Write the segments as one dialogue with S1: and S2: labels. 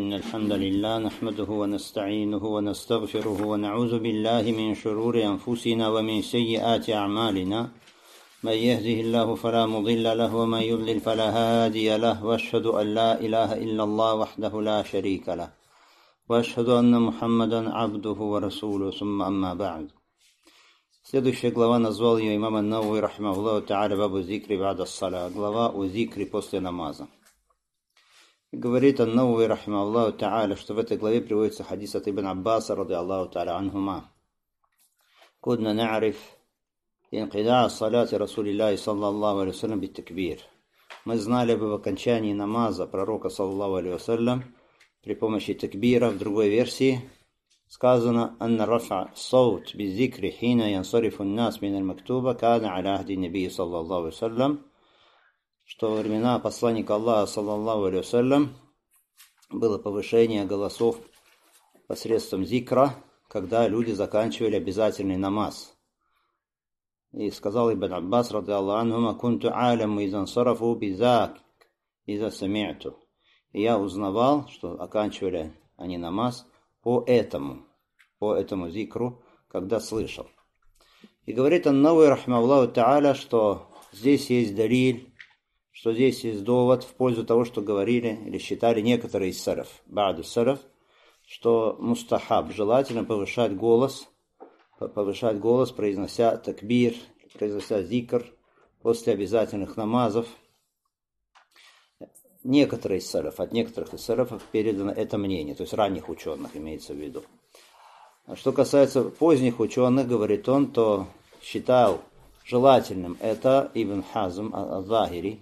S1: إن الحمد لله نحمده ونستعينه ونستغفره ونعوذ بالله من شرور أنفسنا ومن سيئات أعمالنا من يهده الله فلا مضل له ومن يضلل فلا هادي له وأشهد أن لا إله إلا الله وحده لا شريك له وأشهد أن محمدا عبده ورسوله ثم أما بعد. Следующая глава назвал ее имам ан-Навави рахимахуллаху та'аля бабу зикри ба'да ас-саля, глава о зикре после намаза. Говорит ан-Навави рахимахуллаху та'аля, что в этой главе приводится хадис от Ибн Аббаса ради Аллаху та'аля анхума. Кудна на'риф инқида'а саляти Расулиллахи саллаллаху алейхи вассалям бит-такбир. Мы знали бы в окончании намаза пророка саллаллаху алейхи вассалям при помощи такбира. В другой версии сказано: «Анна рафа саут би-зикри хина янсарифу н-нас мин аль-мактуба кана аля ахди набии саллаллаху алейхи вассалям», что во времена посланника Аллаха саллаллаху алейхи вассалям было повышение голосов посредством зикра, когда люди заканчивали обязательный намаз. И сказал Ибн Аббас ради Аллаху анхума: «Кунту аляму изан сарафу бизак иза сами'ту». И я узнавал, что оканчивали они намаз по этому зикру, когда слышал. И говорит ан-Навави рахимахуллаху та'аля, что здесь есть далиль, что здесь есть довод в пользу того, что говорили или считали некоторые из салаф, ба'ду салаф, что мустахаб, желательно повышать голос, произнося такбир, произнося зикр после обязательных намазов. Некоторые из салаф, от некоторых из салафов передано это мнение, то есть ранних ученых имеется в виду. А что касается поздних ученых, говорит он, то считал желательным это Ибн Хазм ад-Захири,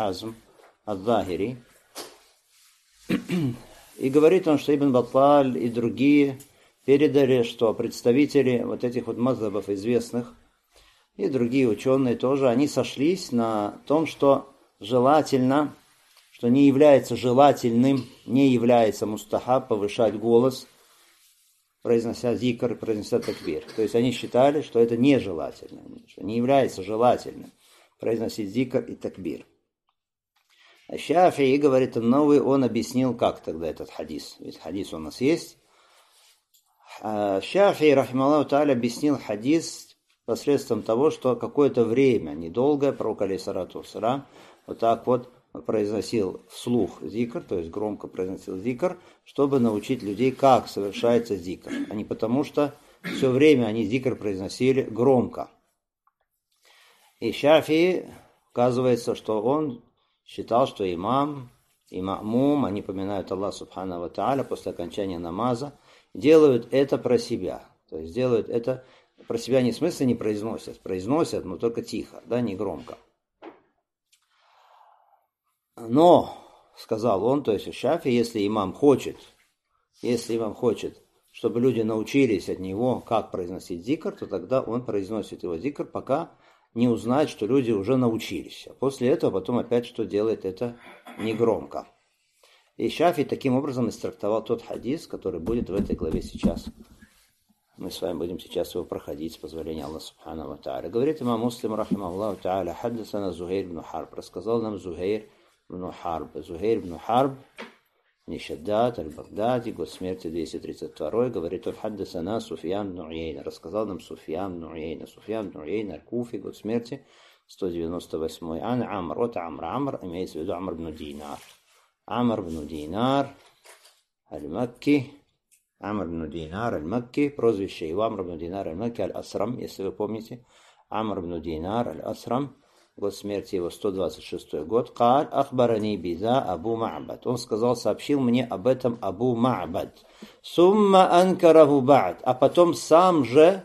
S1: И говорит он, что Ибн Батталь и другие передали, что представители вот этих вот мазхабов известных и другие ученые тоже, они сошлись на том, что желательно, что не является желательным, не является мустахаб повышать голос, произнося зикр, произнося такбир. То есть они считали, что это нежелательно, что не является желательным произносить зикр и такбир. А Шафии, говорит ан-Навави, он объяснил, как тогда этот хадис. Ведь хадис у нас есть. Шафии, рахимахуллаху та'аля, объяснил хадис посредством того, что какое-то время, недолгое, пророк алейхиссалату вассалям вот так вот произносил вслух зикр, то есть громко произносил зикр, чтобы научить людей, как совершается зикр, а не потому, что все время они зикр произносили громко. И Шафии, оказывается, что он считал, что имам и ма'мум, они поминают Аллаха субхану ва та'аля после окончания намаза, делают это про себя. То есть делают это про себя не в смысле не произносят, но только тихо, да, не громко. Но, сказал он, то есть Шафии, если имам хочет, чтобы люди научились от него, как произносить зикр, то тогда он произносит его зикр, пока не узнает, что люди уже научились. А после этого потом опять что делает это негромко. И Шафии таким образом истрактовал тот хадис, который будет в этой главе сейчас. Мы с вами будем сейчас его проходить с позволения Аллаха субхану ва та'аля. Говорит имам Муслим рахимахуллаху та'аля: «Хаддасана Зухайр ибн Харб». Рассказал нам Зухайр ибн Харб, Нишаддат аль-Багдади, год смерти 232, говорит он: «Хаддасана Суфьян ибн Уяйна». Рассказал нам Суфьян ибн Уяйна аль-Куфи, год смерти 198. Ан Амр, от Амр, имеется в виду Амр ибн Динар. Амр ибн Динар аль-Макки, прозвище его Амр ибн Динар аль-Макки аль-Асрам, если вы помните. Амр ибн Динар аль-Асрам, год смерти его 126 год. Каль ахбарани биза Абу Ма'бад. Он сказал, сообщил мне об этом Абу Ма'бад. Сумма анкараху ба'д. А потом сам же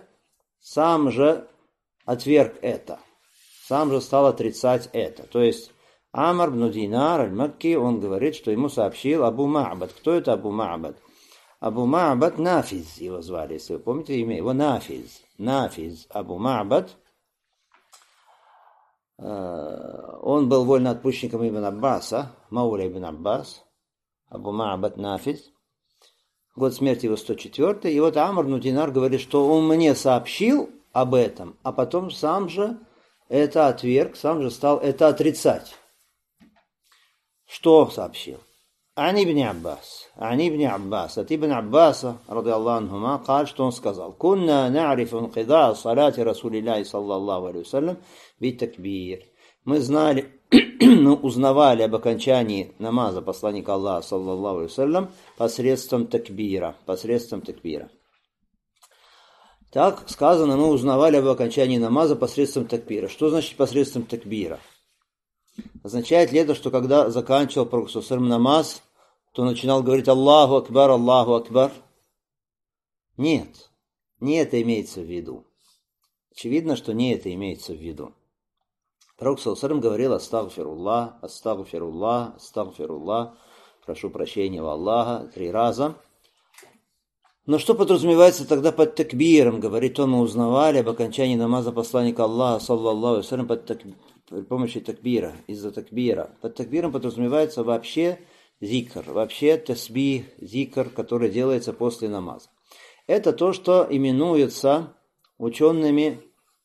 S1: отверг это. Сам же стал отрицать это. То есть Амр ибн Динар аль-Макки, он говорит, что ему сообщил Абу Ма'бад. Кто это Абу Ма'бад? Абу Ма'бад Нафиз его звали, если вы помните имя его, Нафиз Абу Ма'бад. Он был вольноотпущенником Ибн Аббаса, Мауля Ибн Аббас, Абу Ма'бад Нафиз. Год смерти его 104. И вот Амр ибн Динар говорит, что он мне сообщил об этом, а потом сам же это отверг, сам же стал это отрицать. Что сообщил? عن ابن عباس от Ибн Аббаса رضي الله عنهما قال, что он сказал: كنا نعرف انقضاء صلاة رسول الله صلى الله عليه وسلم بالتكبير. Мы знали, узнавали об окончании намаза посланника Аллаха саллаллаху алейхи вассалям посредством такбира. Так сказано, мы узнавали об окончании намаза посредством такбира. Что значит посредством такбира? Означает ли это, что когда заканчивал Пророк саллаллаху алейхи вассалям намаз, то начинал говорить Аллаху Акбар, Аллаху Акбар? Нет, не это имеется в виду. Очевидно, что не это имеется в виду. Пророк саллаллаху алейхи вассалям говорил астагфируллах, астагфируллах, астагфируллах, прошу прощения у Аллаха 3 раза. Но что подразумевается тогда под такбиром? Говорит он, мы узнавали об окончании намаза посланника Аллаха саллаллаху алейхи вассалям при помощи такбира, из-за такбира. Под такбиром подразумевается вообще зикр, вообще тасбих, зикр, который делается после намаза. Это то, что именуется учеными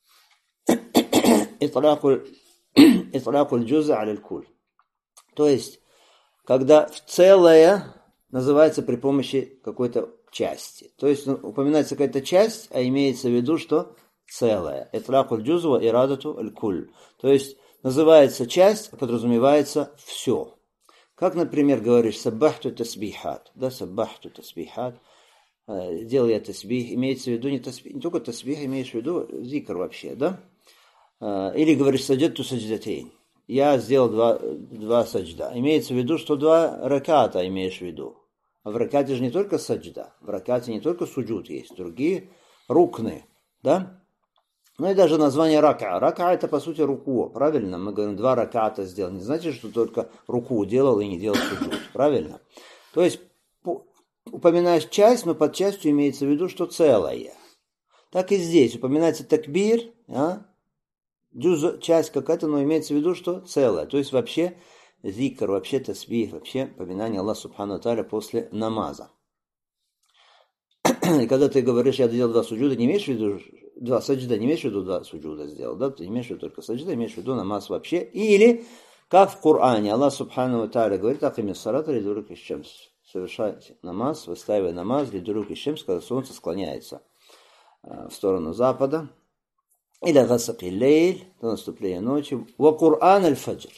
S1: итлакуль джуза аль-куль. То есть, когда в целое называется при помощи какой-то части. То есть, упоминается какая-то часть, а имеется в виду, что целое. Итлакуль джуза ва ирадату аль-куль. То есть, называется часть, а подразумевается все. Как, например, говоришь саббахту тасбихат. Да, саббахту тасбихат. Делал я тасбих. Имеется в виду не только тасбих, имеешь в виду зикр вообще, да? Или говоришь саджатту садждатейн. Я сделал два саджда. Имеется в виду, что 2 раката имеешь в виду. А в ракате же не только саджда. В ракате не только суджуд есть. Другие рукны. Да? Ну и даже название рака. Рака это по сути руку. Правильно? Мы говорим 2 раката сделал. Не значит, что только руку делал и не делал суджуд. Правильно? То есть упоминаешь часть, но под частью имеется в виду, что целое. Так и здесь. Упоминается такбир, часть какая-то, но имеется в виду, что целое. То есть вообще зикр, вообще тасбих, вообще поминание Аллаха субхану ва тааля после намаза. И когда ты говоришь, я делал 2 суджуда, не имеешь в виду 2 саджда, не имеешь в виду 2 суджуда сделал, да? Ты имеешь в виду только саджда, имеешь в виду намаз вообще. Или, как в Коране, Аллах субхану ва тааля говорит, акимис салата лидуруки шамс. Совершайте намаз, выстаивая намаз лидуруки шамс, когда солнце склоняется в сторону запада. Или гасаки лейль, до наступления ночи. Ва Кур'ан аль-фаджр.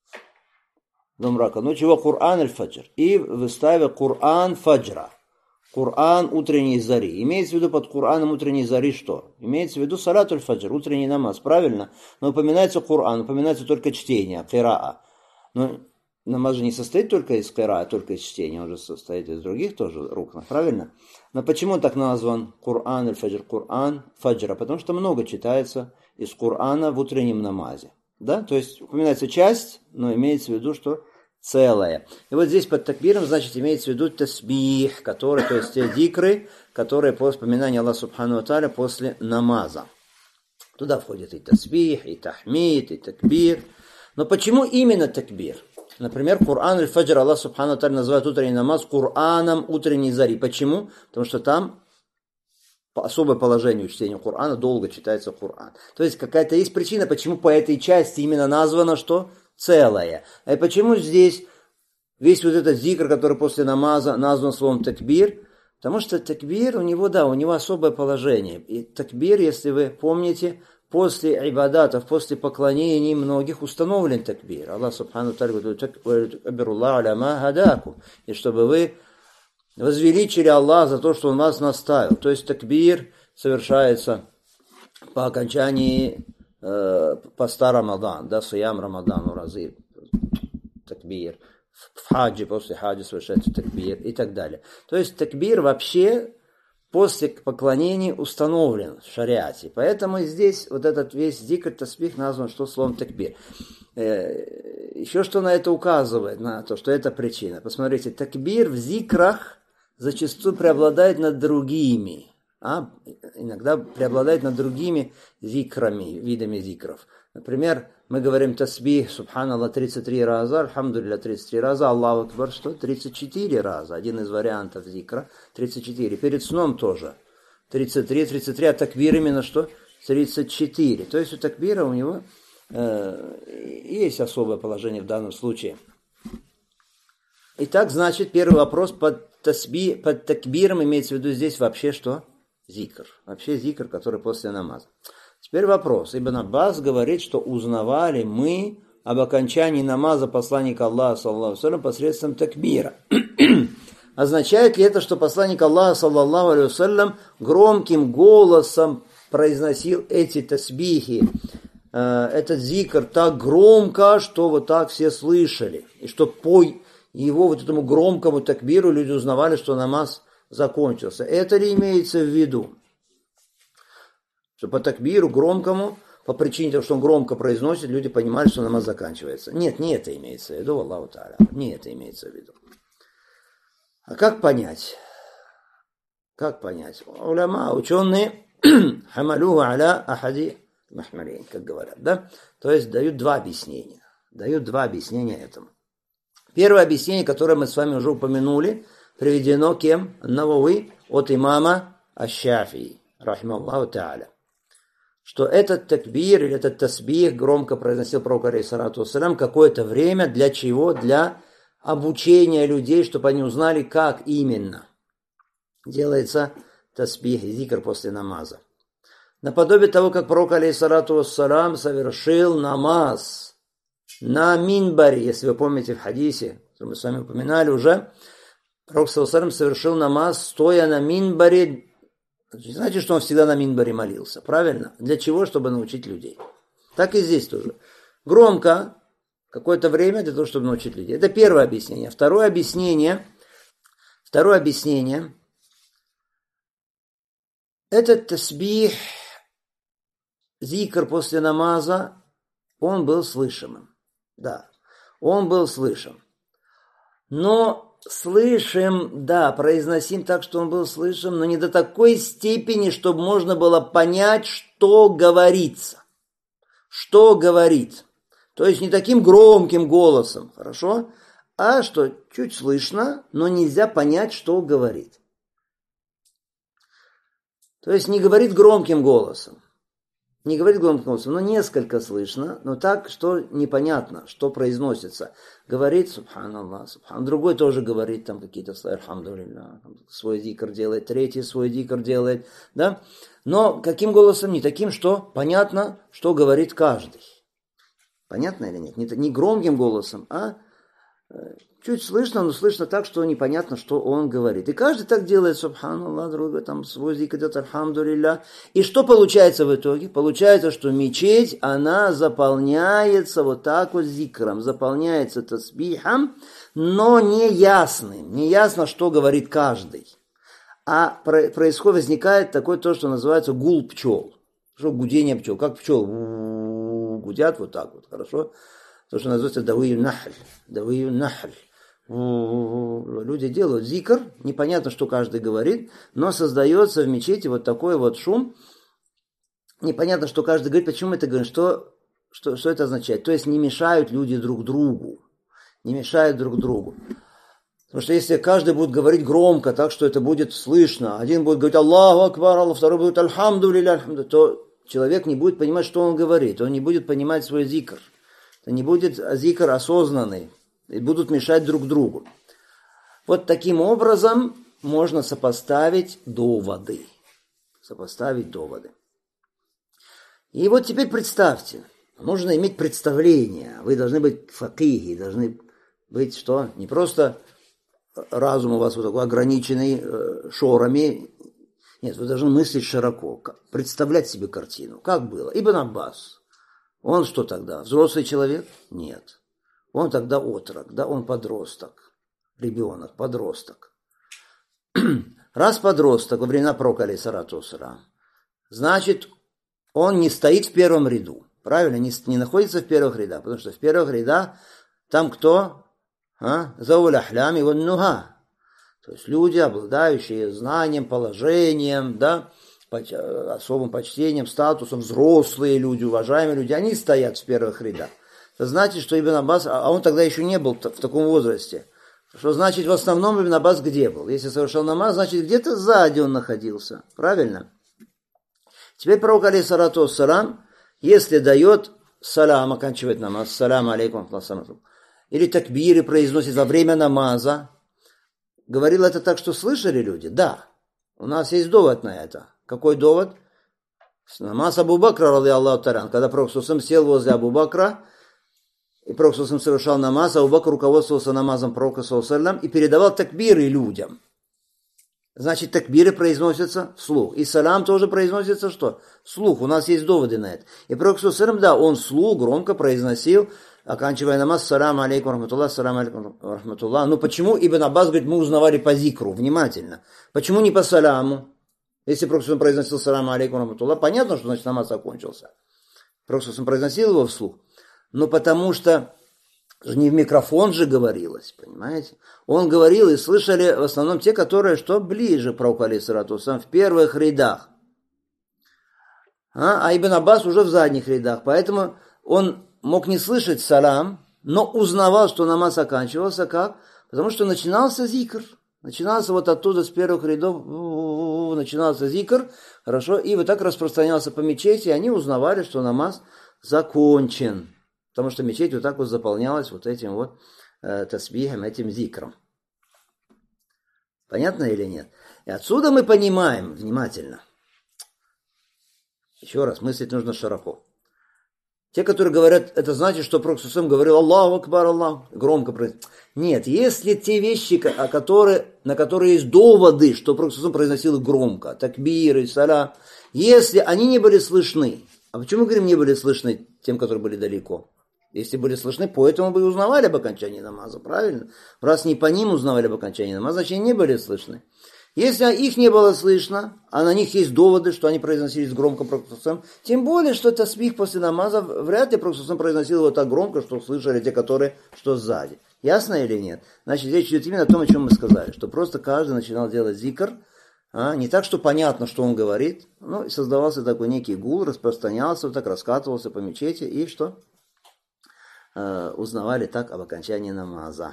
S1: До мрака ночи. Ва Кур'ан аль-фаджр. И выставя Кур'ан фаджра. Кур'ан утренней зари. Имеется в виду под Кур'аном утренней зари что? Имеется в виду салат аль-фаджр, утренний намаз. Правильно? Но упоминается Кур'ан, упоминается только чтение, кираа. Но намаз же не состоит только из кираа, только из чтения. Он же состоит из других тоже рукнов. Правильно? Но почему он так назван Кур'ан аль-фаджр, Кур'ан фаджра? Потому что много читается из Кур'ана в утреннем намазе. Да? То есть упоминается часть, но имеется в виду, что целое. И вот здесь под такбиром, значит, имеется в виду тасбих, который, то есть те зикры, которые по вспоминанию Аллаха субхану ва тааля после намаза. Туда входит и тасбих, и тахмид, и такбир. Но почему именно такбир? Например, Кур'ан аль-фаджр Аллах субхану ва тааля называет утренний намаз Кур'аном утренней зари. Почему? Потому что там по особое положение чтения Кур'ана долго читается Кур'ан. То есть какая-то есть причина, почему по этой части именно названо что? Целое. А почему здесь весь вот этот зикр, который после намаза назван словом такбир? Потому что такбир у него особое положение. И такбир, если вы помните, после ибадатов, после поклонений многих установлен такбир. Аллах субхану тааля говорит, и чтобы вы возвеличили Аллах за то, что Он вас наставил. То есть такбир совершается по окончании поста Рамадан, да, сиям Рамадан, уразы, такбир. В хаджи, после хаджи совершается такбир и так далее. То есть такбир вообще после поклонений установлен в шариате. Поэтому здесь вот этот весь зикр тасбих назван что словом такбир. Еще что на это указывает, на то, что это причина. Посмотрите, такбир в зикрах зачастую преобладает над другими. Иногда преобладает над другими зикрами, видами зикров. Например, мы говорим тасбих, субханаллах 33 раза, альхамдулилля 33 раза, Аллаху акбар что? 34 раза. Один из вариантов зикра. 34. Перед сном тоже. 33, а такбир именно что? 34. То есть у такбира у него есть особое положение в данном случае. Итак, значит, первый вопрос под такбиром имеется в виду здесь вообще что? Зикр. Вообще зикр, который после намаза. Теперь вопрос. Ибн Аббас говорит, что узнавали мы об окончании намаза посланника Аллаха, саллаллаху алейхи ва саллям, посредством такбира. Означает ли это, что посланник Аллаха, саллаллаху алейхи ва саллям, громким голосом произносил эти тасбихи, этот зикр так громко, что вот так все слышали, и что по его вот этому громкому такбиру люди узнавали, что намаз закончился. Это ли имеется в виду? Что по такбиру громкому, по причине того, что он громко произносит, люди понимали, что намаз заканчивается. Нет, не это имеется в виду, Аллаху Тааля. Не это имеется в виду. А как понять? Как понять? Уляма, ученые, хамалюху аля ахади махмалейн, как говорят, да? То есть дают два объяснения. Дают два объяснения этому. Первое объяснение, которое мы с вами уже упомянули, приведено кем? Навави от имама Аш-Шафии, рахималлаху тааля. Что этот такбир или этот тасбих громко произносил пророк алейхиссалату вассалям какое-то время. Для чего? Для обучения людей, чтобы они узнали, как именно делается тасбих и зикр после намаза. Наподобие того, как пророк алейхиссалату вассалям совершил намаз на минбаре, если вы помните в хадисе, который мы с вами упоминали уже, пророк саллаллаху алейхи ва саллям совершил намаз, стоя на минбаре. Не значит, что он всегда на минбаре молился, правильно? Для чего? Чтобы научить людей. Так и здесь тоже. Громко, какое-то время для того, чтобы научить людей. Это первое объяснение. Второе объяснение. Этот тасбих, зикр после намаза, он был слышимым. Да, он был слышим. Но слышим, да, произносим так, что он был слышим, но не до такой степени, чтобы можно было понять, что говорится. Что говорит. То есть не таким громким голосом, хорошо? А что чуть слышно, но нельзя понять, что говорит. То есть не говорит громким голосом. Не говорит громким голосом, но несколько слышно, но так, что непонятно, что произносится. Говорит субханаллах, субхан. Другой тоже говорит там какие-то слова, альхамдулилля, свой зикр делает, третий свой зикр делает, да? Но каким голосом? Не таким, что понятно, что говорит каждый. Понятно или нет? Не громким голосом, а чуть слышно, но слышно так, что непонятно, что он говорит. И каждый так делает, субханаллах, другой там свой зикр делает, альхамдулилля. И что получается в итоге? Получается, что мечеть, она заполняется вот так вот зикром, заполняется тасбихом, но неясным. Неясно, что говорит каждый. А возникает такое то, что называется гул пчел. Что гудение пчел. Как пчел гудят вот так вот, хорошо? То, что называется давию нахль. Давию нахль. Люди делают зикр, непонятно, что каждый говорит, но создается в мечети вот такой вот шум. Непонятно, что каждый говорит, почему это говорит, что это означает. То есть не мешают люди друг другу. Не мешают друг другу. Потому что если каждый будет говорить громко, так что это будет слышно, один будет говорить Аллаху Акбар, второй будет Альхамдулилля, то человек не будет понимать, что он говорит, он не будет понимать свой зикр. Это не будет зикр осознанный. И будут мешать друг другу. Вот таким образом можно сопоставить доводы. Сопоставить доводы. И вот теперь представьте, нужно иметь представление. Вы должны быть факихи, должны быть что? Не просто разум у вас вот такой ограниченный шорами. Нет, вы должны мыслить широко, представлять себе картину. Как было? Ибн Аббас. Он что тогда? Взрослый человек? Нет. Он тогда отрок, да, он подросток, ребенок, подросток. Раз подросток во времена пророка алейхиссалату вассалям, значит, он не стоит в первом ряду, правильно, не находится в первых рядах, потому что в первых рядах там кто? Зауль ахлям и вон нуга. То есть люди, обладающие знанием, положением, да, особым почтением, статусом, взрослые люди, уважаемые люди, они стоят в первых рядах. Это значит, что Ибн Аббас, а он тогда еще не был в таком возрасте. Что значит, в основном Ибн Аббас где был? Если совершал намаз, значит, где-то сзади он находился. Правильно? Теперь пророк алейхиссалату вассалям, если дает салам, оканчивает намаз, салам алейкум, или такбиры произносит во время намаза. Говорил это так, что слышали люди? Да. У нас есть довод на это. Какой довод? Намаз Абу Бакра, ради Аллаху таран, когда Пророк ﷺ сел возле Абу Бакра, и Пророк ﷺ совершал намаз, а Абу Бакр руководствовался намазом Пророка ﷺ и передавал такбиры людям. Значит, такбиры произносятся вслух. И салам тоже произносится что? Вслух. У нас есть доводы на это. И Пророк ﷺ, да, он вслух громко произносил, оканчивая намаз, салам алейкум рахматуллах, салам алейкум рахматуллах. Ну почему Ибн Аббас говорит, мы узнавали по зикру, внимательно. Почему не по саламу? Если Пророк ﷺ произносил салам алейкум рахматуллах, понятно, что значит намаз окончился. Пророк ﷺ произносил его вслух. Но потому что не в микрофон же говорилось, понимаете? Он говорил, и слышали в основном те, которые что ближе к пророку алейхиссалату вассалям, в первых рядах. А Ибн Аббас уже в задних рядах. Поэтому он мог не слышать салам, но узнавал, что намаз оканчивался как? Потому что начинался зикр. Начинался вот оттуда, с первых рядов, начинался зикр, хорошо, и вот так распространялся по мечети, и они узнавали, что намаз закончен. Потому что мечеть вот так вот заполнялась вот этим вот тасбихом, этим зикром. Понятно или нет? И отсюда мы понимаем, внимательно, еще раз, мыслить нужно широко. Те, которые говорят, это значит, что Пророк ﷺ говорил Аллаху Акбар, Аллах, громко произносит. Нет, если те вещи, на которые есть доводы, что Пророк ﷺ произносил их громко, такбиры, саля, если они не были слышны, а почему, говорим, не были слышны тем, которые были далеко? Если были слышны, поэтому бы и узнавали об окончании намаза, правильно? Раз не по ним узнавали об окончании намаза, значит, они не были слышны. Если их не было слышно, а на них есть доводы, что они произносились громко Пророк, тем более, что тасбих после намаза вряд ли Пророк произносил его так громко, что слышали те, которые что сзади. Ясно или нет? Значит, речь идет именно о том, о чем мы сказали, что просто каждый начинал делать зикр, не так, что понятно, что он говорит, но создавался такой некий гул, распространялся, вот так раскатывался по мечети, и что? Узнавали так об окончании намаза.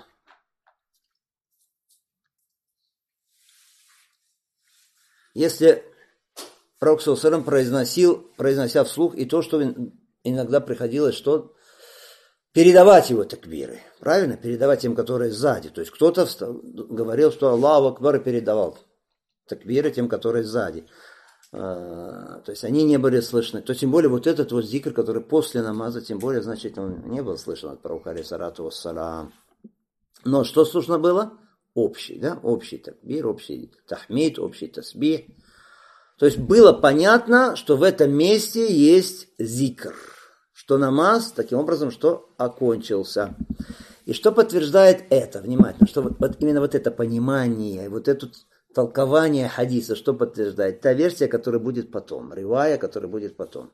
S1: Если Пророк ﷺ произнося вслух, и то, что иногда приходилось, что передавать его такбиры, правильно? Передавать тем, которые сзади. То есть кто-то говорил, что Аллаху Акбар, и передавал такбиры тем, которые сзади. То есть они не были слышны. То тем более вот этот вот зикр, который после намаза, тем более, значит, он не был слышен от пророка алейхиссалату вассалям. Но что слышно было? Общий, да? Общий такбир, общий тахмид, общий тасбих. То есть было понятно, что в этом месте есть зикр. Что намаз, таким образом, что окончился. И что подтверждает это, внимательно, что вот именно вот это понимание, вот это толкование хадиса, что подтверждает? Та версия, которая будет потом, ривая, которая будет потом.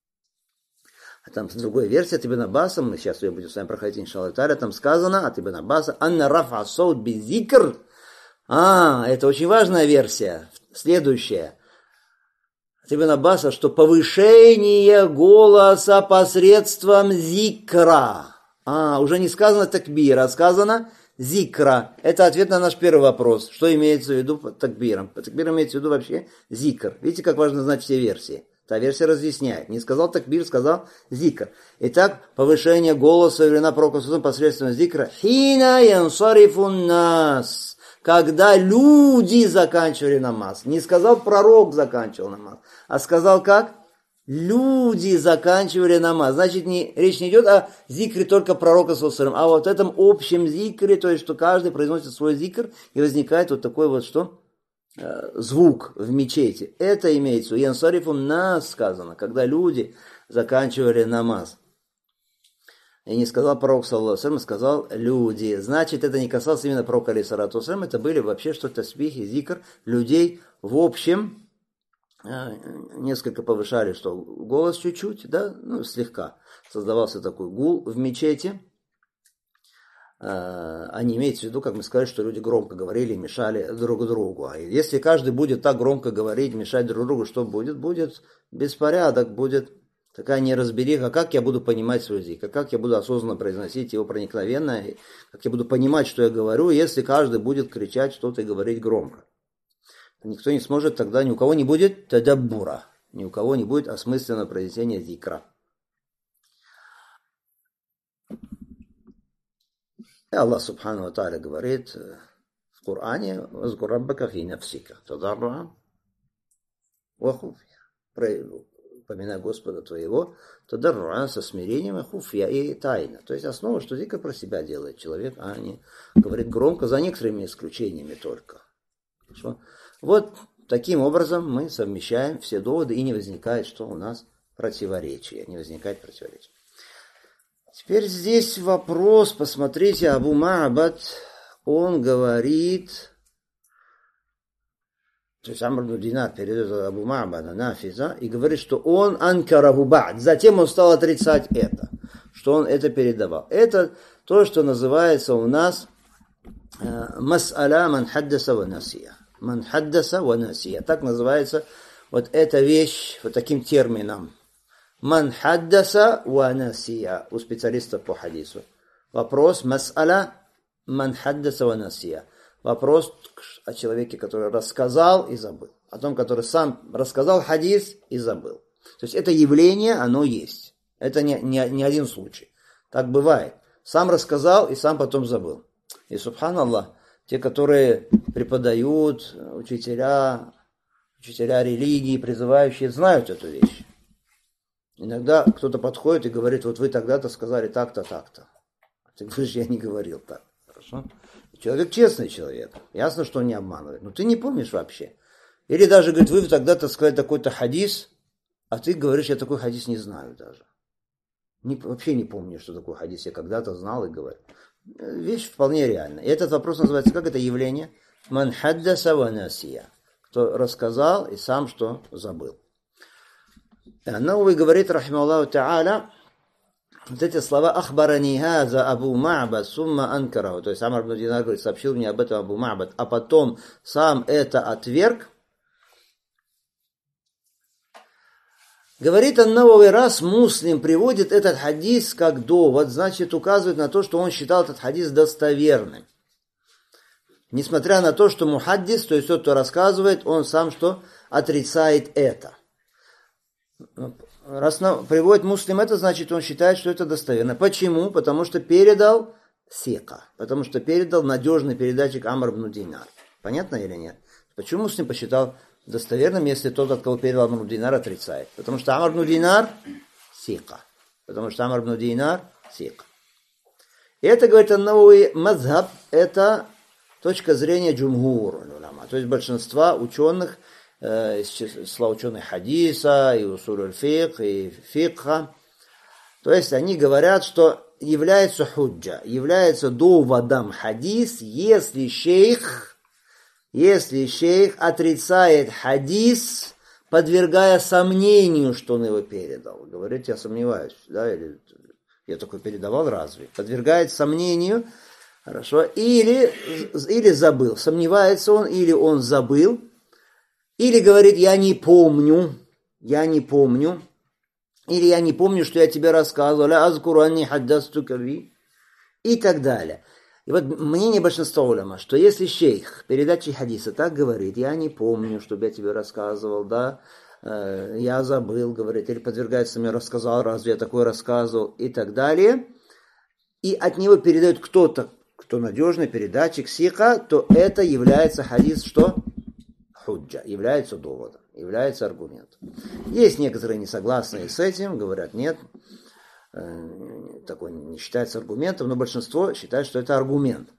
S1: А там другая версия от Ибн Аббаса, мы сейчас ее будем с вами проходить, иншаллах та'аля, там сказано от Ибн Аббаса, «Анна рафа саут безикр». Это очень важная версия. Следующая. От Ибн Аббаса, что повышение голоса посредством зикра. Уже не сказано такбир, а сказано зикра. Это ответ на наш первый вопрос. Что имеется в виду под такбиром? Под такбиром имеется в виду вообще зикр. Видите, как важно знать все версии. Та версия разъясняет. Не сказал такбир, сказал зикр. Итак, повышение голоса во времена пророка посредством зикра. Хина янсарифун нас. Когда люди заканчивали намаз. Не сказал пророк заканчивал намаз, а сказал как? Люди заканчивали намаз. Значит, речь не идет о зикре только пророка саллаллаху алейхи ва саллям, а вот этом общем зикре, то есть, что каждый произносит свой зикр, и возникает вот такой вот что? Звук в мечети. Это имеется в виду. Янсарифун нас сказано, когда люди заканчивали намаз. И не сказал пророк, саллаллаху алейхи ва саллям, сказал люди. Значит, это не касалось именно пророка, алейхиссалату ва саллям, это были вообще что-то тасбих и зикр людей в общем. Несколько повышали, что голос чуть-чуть, да, слегка. Создавался такой гул в мечети. Не имеется в виду, как мы сказали, что люди громко говорили и мешали друг другу. А если каждый будет так громко говорить, мешать друг другу, что будет? Будет беспорядок, будет такая неразбериха. Как я буду понимать свой язык? Как я буду осознанно произносить его проникновенно? Как я буду понимать, что я говорю, если каждый будет кричать что-то и говорить громко? Никто не сможет, тогда ни у кого не будет тадаббура, ни у кого не будет осмысленного произнесения зикра. И Аллах Субхану ва Тааля говорит в Коране: «Вазкур раббака фи нафсика тадарруан ва хуфья». Поминай Господа твоего тадарруан, со смирением, и хуфья, и тайна. То есть основа, что дико про себя делает человек, а не говорит громко, за некоторыми исключениями только. Хорошо? Вот таким образом мы совмещаем все доводы, и не возникает, что у нас противоречия. Не возникает противоречия. Теперь здесь вопрос, посмотрите, Абу Ма'бад, он говорит, то есть Амр ибн Динар передает Абу Ма'бада Нафиза и говорит, что он анкараху ба'д, затем он стал отрицать это, что он это передавал. Это то, что называется у нас мас'аля ман хаддаса ва насия. Ман хаддаса ва насия. Так называется вот эта вещь, вот таким термином. Ман хаддаса ва насия у специалистов по хадису. Вопрос мас'аля ман хаддаса ва насия. Вопрос о человеке, который рассказал и забыл. О том, который сам рассказал хадис и забыл. То есть это явление, оно есть. Это не один случай. Так бывает. Сам рассказал и сам потом забыл. И субханаллах, те, которые преподают, учителя религии, призывающие, знают эту вещь. Иногда кто-то подходит и говорит: вот вы тогда-то сказали так-то, так-то. Ты говоришь: я не говорил так. Хорошо? Человек честный человек. Ясно, что он не обманывает. Но ты не помнишь вообще. Или даже говорит: вы тогда-то сказали такой-то хадис, а ты говоришь: я такой хадис не знаю даже. Вообще не помню, что такое хадис. Я когда-то знал и говорил. Вещь вполне реальна. И этот вопрос называется, как это явление? Ман хаддаса ва насия. Кто рассказал и сам что забыл. Науви говорит, рахимахуллаху та'аля, вот эти слова «Ахбарани хаза Абу Ма'бад сумма анкараху». То есть Амр ибн Динар говорит: сообщил мне об этом Абу Ма'бад, а потом сам это отверг. Говорит Ан-Навави, раз муслим приводит этот хадис как довод, значит указывает на то, что он считал этот хадис достоверным. Несмотря на то, что мухаддис, то есть тот, кто рассказывает, он сам что? Отрицает это. Раз приводит муслим это, значит он считает, что это достоверно. Почему? Потому что передал сика. Потому что передал надежный передатчик Амр ибн Динар. Понятно или нет? Почему муслим посчитал достоверным, если тот, от кого передал Амр ибн Динар, отрицает? Потому что Амр ибн Динар сика. Потому что Амр ибн Динар сика. И это, говорит Ан-Навави, мазхаб, это точка зрения джумгур. То есть большинства ученых, из числа ученых хадиса, и усуль аль-фикх, и фикха. То есть они говорят, что является худжа, является доводом хадис, если шейх отрицает хадис, подвергая сомнению, что он его передал. Говорит: я сомневаюсь, да, или я такой передавал, разве? Подвергает сомнению, хорошо, или забыл. Сомневается он, или он забыл, или говорит: я не помню, или я не помню, что я тебе рассказывал, азкуру анни хаддастука би, и так далее. И вот мнение большинства уляма, что если шейх передачи хадиса так говорит: я не помню, чтобы я тебе рассказывал, да, я забыл, говорит, или подвергается мне, рассказал, разве я такое рассказывал, и так далее, и от него передает кто-то, кто надежный передатчик сика, то это является хадис, что? Худжа, является доводом, является аргументом. Есть некоторые несогласные с этим, говорят: нет, такой не считается аргументом, но большинство считает, что это аргумент.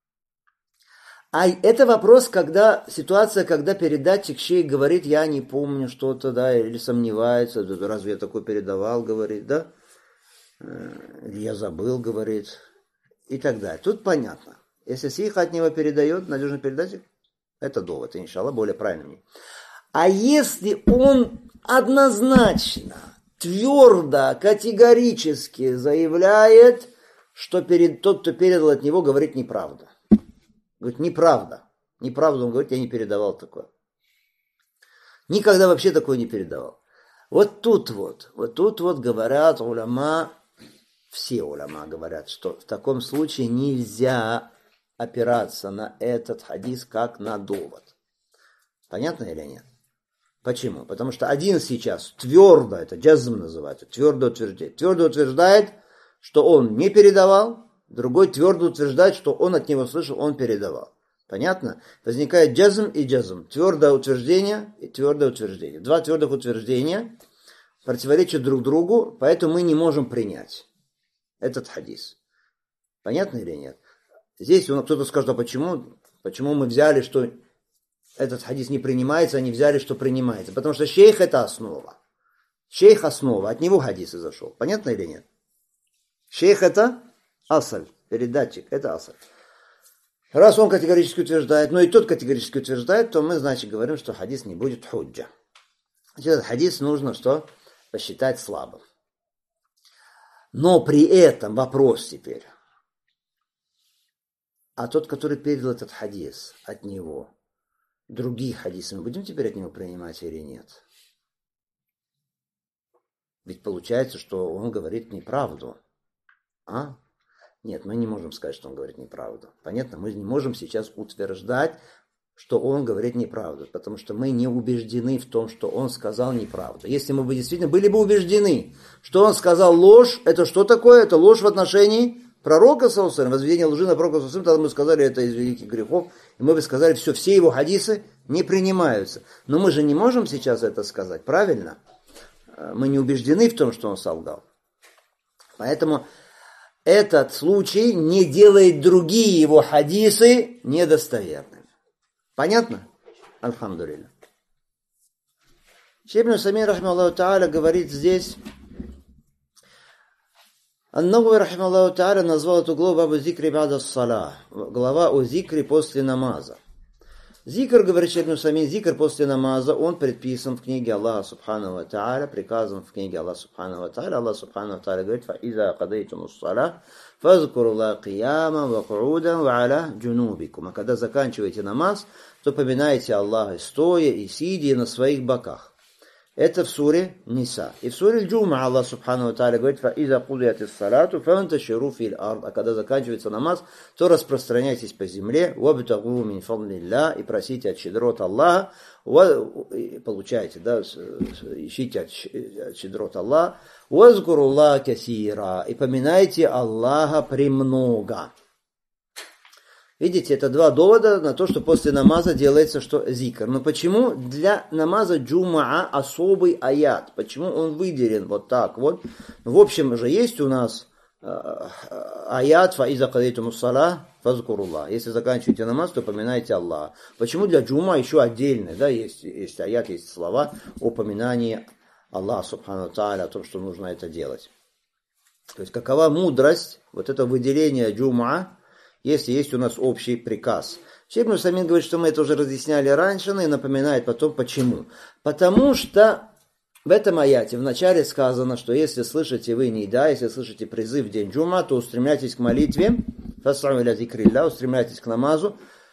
S1: А это вопрос, когда ситуация, когда передатчик шейх говорит: я не помню что-то, да, или сомневается, разве я такой передавал, говорит, да, или я забыл, говорит, и так далее. Тут понятно. Если сих от него передает, надежный передатчик, это довод, иншаллах, более правильный. А если он однозначно, твердо, категорически заявляет, что тот, кто передал от него, говорит неправду. Говорит: неправда. Неправду он говорит: я не передавал такое. Никогда вообще такое не передавал. Вот тут говорят уляма, все уляма говорят, что в таком случае нельзя опираться на этот хадис как на довод. Понятно или нет? Почему? Потому что один сейчас твердо, это джазм называется, твердо утверждает, что он не передавал, Другой твердо утверждает, что он от него слышал, он передавал. Понятно? Возникает джазм и джазм. Твердое утверждение и твердое утверждение. Два твердых утверждения противоречат друг другу, поэтому мы не можем принять этот хадис. Понятно или нет? Здесь кто-то скажет, а почему мы взяли, что этот хадис не принимается, а не взяли, что принимается? Потому что шейх это основа. Шейх основа, от него хадис изошел. Понятно или нет? Шейх это асаль, передатчик, это асаль. Раз он категорически утверждает, но и тот категорически утверждает, то мы, значит, говорим, что хадис не будет худжа. Значит, этот хадис нужно что? Посчитать слабым. Но при этом вопрос теперь. А тот, который передал этот хадис от него, другие хадисы, мы будем теперь от него принимать или нет? Ведь получается, что он говорит неправду. А? Нет, мы не можем сказать, что он говорит неправду. Понятно? Мы не можем сейчас утверждать, что он говорит неправду, потому что мы не убеждены в том, что он сказал неправду. Если мы бы действительно были бы убеждены, что он сказал ложь, это что такое? Это ложь в отношении пророка, возведение лжи на пророка, тогда мы сказали, это из великих грехов, и мы бы сказали, все его хадисы не принимаются. Но мы же не можем сейчас это сказать, правильно? Мы не убеждены в том, что он солгал. Поэтому этот случай не делает другие его хадисы недостоверными. Понятно? Альхамдулилля. Шейх ибн Усаймин, рахимахуллаху тааля, говорит здесь, Ан-Навави, рахимахуллаху тааля, назвал эту главу «Бабу зикри бада ссалах», глава о зикре после намаза. Зикр, говорит Шейх ибн Усаймин, зикр после намаза, он предписан в книге Аллаха Субхану ва Тааля, приказан в книге Аллаха Субхану ва Тааля. Аллах Субхану ва Тааля говорит, «Фаиза кадайтумус ссалах, фазкуру Аллаха кияма ва куудан ва аля джунубикум». А когда заканчиваете намаз, то поминайте Аллаха стоя и сидя на своих боках. Это в суре Ниса. И в суре Джума Аллах Субхану ва Тааля говорит, «Фаиза кудиятис салату, фанташиру фил ард». А когда заканчивается намаз, то распространяйтесь по земле, «Вабтагу мин фадлилля», и просите от щедрот Аллаха, получайте, да, ищите от щедрот Аллаха, «Вазкуруллаха касира», и поминайте Аллаха премного. Видите, это два довода на то, что после намаза делается что зикр. Но почему для намаза джумаа особый аят? Почему он выделен вот так вот? В общем же есть у нас аят «Фаиза кадайтумус салах фазкуруллах». Если заканчиваете намаз, то поминайте Аллаха. Почему для джума еще отдельно? Да, есть аят, есть слова о поминании Аллаха субхану тааля, о том, что нужно это делать. То есть какова мудрость, вот это выделение джума, если есть у нас общий приказ. Шейх ибн Усаймин говорит, что мы это уже разъясняли раньше, и напоминает потом почему. Потому что в этом аяте вначале сказано, что если слышите вы нида, если слышите призыв в день джума, то устремляйтесь к молитве, устремляйтесь к намазу,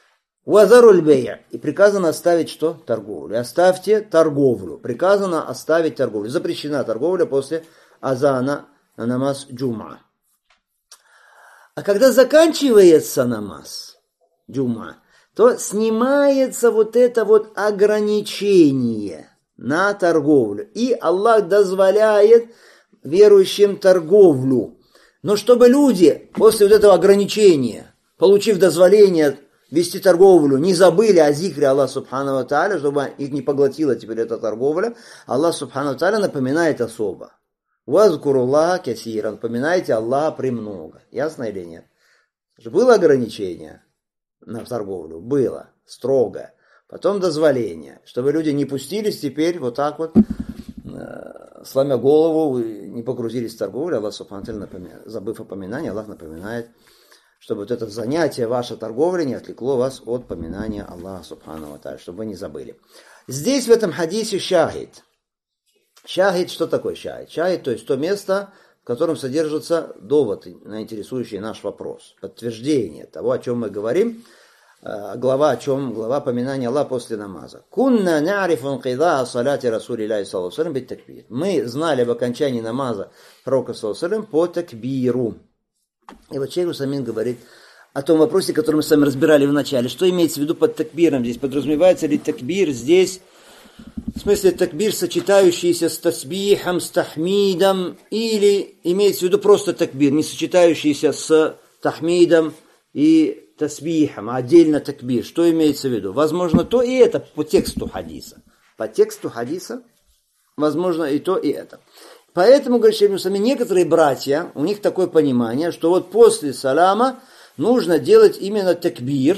S1: и приказано оставить что? Торговлю. Оставьте торговлю. Приказано оставить торговлю. Запрещена торговля после азана на намаз джума. А когда заканчивается намаз джума, то снимается вот это вот ограничение на торговлю. И Аллах дозволяет верующим торговлю. Но чтобы люди после вот этого ограничения, получив дозволение вести торговлю, не забыли о зикре Аллаха Субхану ва Тааля, чтобы их не поглотила теперь эта торговля, Аллах Субхану ва Тааля напоминает особо. «Вазкуруллаха касиран», поминайте Аллаха премного. Ясно или нет? Было ограничение на торговлю? Было. Строго. Потом дозволение. Чтобы люди не пустились теперь вот так вот, сломя голову, не погрузились в торговлю. Аллах Субхану ва Тааля напоминает. Забыв о поминании, Аллах напоминает, чтобы вот это занятие, ваша торговля, не отвлекло вас от поминания Аллаха Субхану ва Тааля, чтобы вы не забыли. Здесь в этом хадисе шахид. Шахид, что такое шахид? Шахид, то есть то место, в котором содержится довод на интересующий наш вопрос. Подтверждение того, о чем мы говорим. Глава поминания Аллаха после намаза. Кунна на'рифу инқида'a салати Расулиллахи саллаллаху алейхи ва саллям бит-такбир. Мы знали об окончании намаза пророка саллаллаху алейхи ва саллям по такбиру. И вот Шейх Усаймин говорит о том вопросе, который мы с вами разбирали в начале. Что имеется в виду под такбиром здесь? Подразумевается ли такбир здесь, в смысле такбир, сочетающийся с тасбихом, с тахмидом, или имеется в виду просто такбир, не сочетающийся с тахмидом и тасбихом, а отдельно такбир. Что имеется в виду? Возможно, то и это по тексту хадиса. По тексту хадиса, возможно, и то, и это. Поэтому, говорит Шейх Ибн Усаймин, некоторые братья, у них такое понимание, что вот после салама нужно делать именно такбир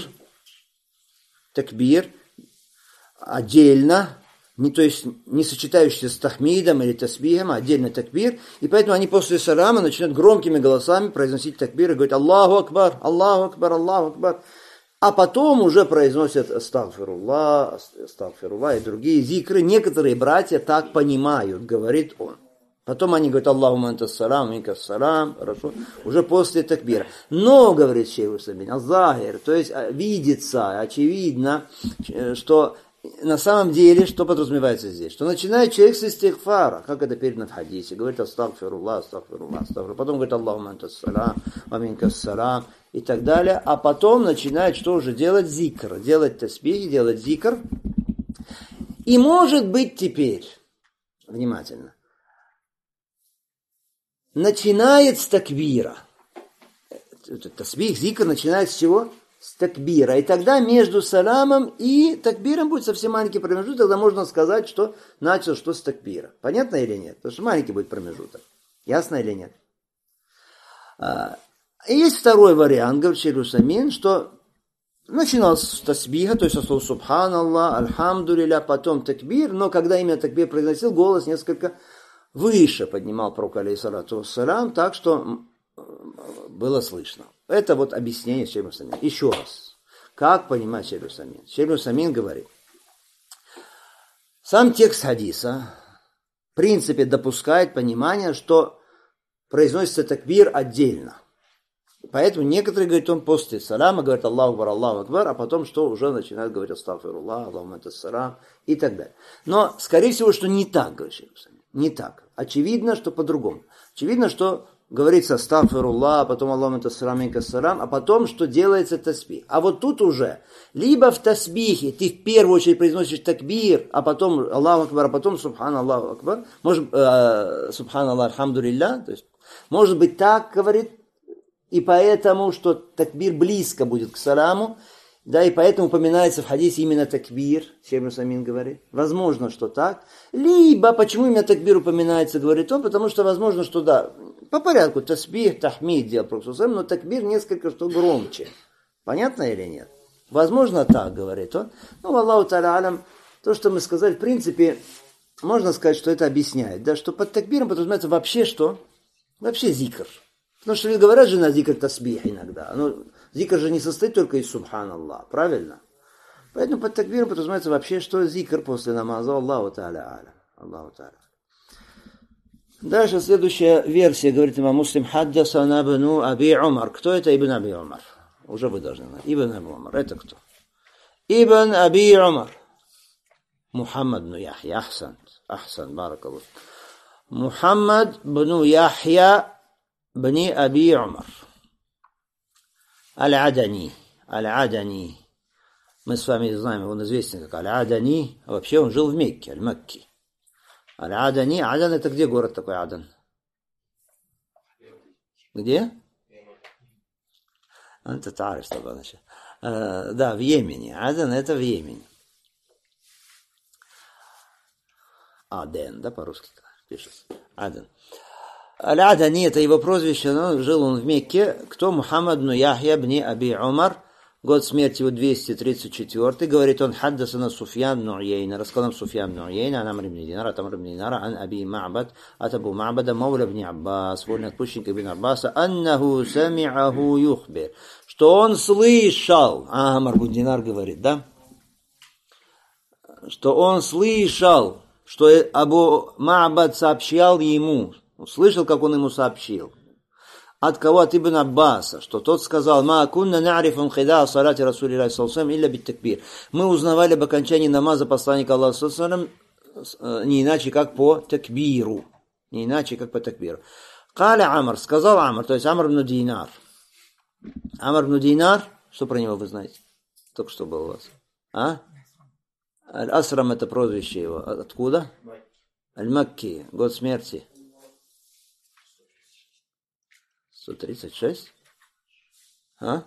S1: отдельно, то есть не сочетающийся с тахмидом или тасбихом, а отдельно такбир, и поэтому они после салама начинают громкими голосами произносить такбир и говорят Аллаху Акбар, Аллаху Акбар, Аллаху Акбар, а потом уже произносят астагфируллах и другие зикры. Некоторые братья так понимают, говорит он. Потом они говорят Аллахумма анта салам, минка салам, хорошо, уже после такбира. Но, говорит Шейх Усаймин, азахир, то есть видится, очевидно, что на самом деле, что подразумевается здесь? Что начинает человек с истигфара, как это передано в хадисе, говорит астагфируллах, потом говорит Аллахумма анта салам, ва минка салам и так далее, а потом начинает что уже делать? Зикр, делать тасбих, делать зикр. И может быть теперь, внимательно, начинает с такбира. Тасбих, зикр начинает с чего? С такбира. И тогда между саламом и такбиром будет совсем маленький промежуток, тогда можно сказать, что начал что с такбира. Понятно или нет? Потому что маленький будет промежуток. Ясно или нет? Есть второй вариант, говорит Шейх Усаймин, что начинал с тасбиха, то есть со слов Субханаллах, Альхамдулилля, потом такбир, но когда именно такбир произносил, голос несколько выше поднимал пророк алейхиссалату вассалям, так что было слышно. Это вот объяснение Шейх Усаймин. Еще раз. Как понимать Шейх Усаймин? Шейх Усаймин говорит, сам текст хадиса в принципе допускает понимание, что произносится такбир отдельно. Поэтому некоторые говорят, он после салама говорит Аллаху Акбар, а потом что уже начинают говорить астагфируллах, Аллахумма анта салам и так далее. Но, скорее всего, что не так, говорит Шейх Усаймин. Не так. Очевидно, что по-другому. Очевидно, что говорится астагфируллах, потом Аллахумма анта салам, минка салам, а потом, что делается тасбих. А вот тут уже, либо в тасбихе ты в первую очередь произносишь такбир, а потом Аллаху Акбар, а потом Субханаллаху Акбар, может, Субханаллах, Альхамдулилля, то есть, может быть так, говорит, и поэтому, что такбир близко будет к саламу, да, и поэтому упоминается в хадисе именно такбир, Шейх Усаймин говорит. Возможно, что так. Либо, почему именно такбир упоминается, говорит он, потому что возможно, что да, по порядку, тасбих, тахмид делал Пророк, но такбир несколько что громче. Понятно или нет? Возможно, так, говорит он. Ну, Аллаху та'аля алям, то, что мы сказали, в принципе, можно сказать, что это объясняет, да, что под такбиром подразумевается вообще что? Вообще зикр. Потому что говорят же на зикр тасбих иногда. Но зикр же не состоит только из Субханаллах, правильно? Поэтому под такбиром подразумевается вообще, что зикр после намаза. Аллаху та'аля алям. Аллаху та'аля. Дальше следующая версия, говорит имам Муслим, хаддасана ибн Аби Умар. Кто это Ибн Аби Умар? Уже вы должны знать. Ибн Аби Умар. Это кто? Ибн Аби Умар. Мухаммад бн Яхья. Ахсан, баракаллах. Мухаммад бн Яхья бни Аби Умар. Аль-Адани. Мы с вами знаем, он известен как Аль-Адани. А вообще он жил в Мекке, Аль-Макки. Аль-Адани. Адан это где город такой Адан? Где? Это Тариф, да, в Йемене. Адан это в Йемене. Аден, да, по-русски пишется. Адан. Аль-Адани, это его прозвище, но жил он в Мекке. Кто? Мухаммад бн Яхья бни Аби Умар. Год смерти его 234. Говорит он, хаддасана Суфьян бн Уяйна. Рассказал нам Суфьян бн Уяйна, ан Амр бн Динара, от Амр бн Динара, ан Аби Ма'бад, от Абу Ма'бада, мауля бн Аббас, вольный отпущенник ибн Аббаса, аннаху сами'аху юхбир. Что он слышал, Амр бн Динар говорит, да? Что он слышал, что Абу Ма'бад сообщал ему, услышал, как он ему сообщил. От кого? От Ибн Аббаса, что тот сказал, «Ма кунна на'рифу инхида салати Расулиллахи саллаллаху алейхи илля бит-такбир». Мы узнавали об окончании намаза посланника Аллаха саллаллаху алейхи не иначе, как по такбиру. Не иначе, как по такбиру. Каля Амр, сказал Амр, то есть Амр бн Динар. Амр бн Динар, что про него вы знаете? Только что было у вас. А? Аль-Асрам это прозвище его. Откуда? Аль-Макки, год смерти. 136? А?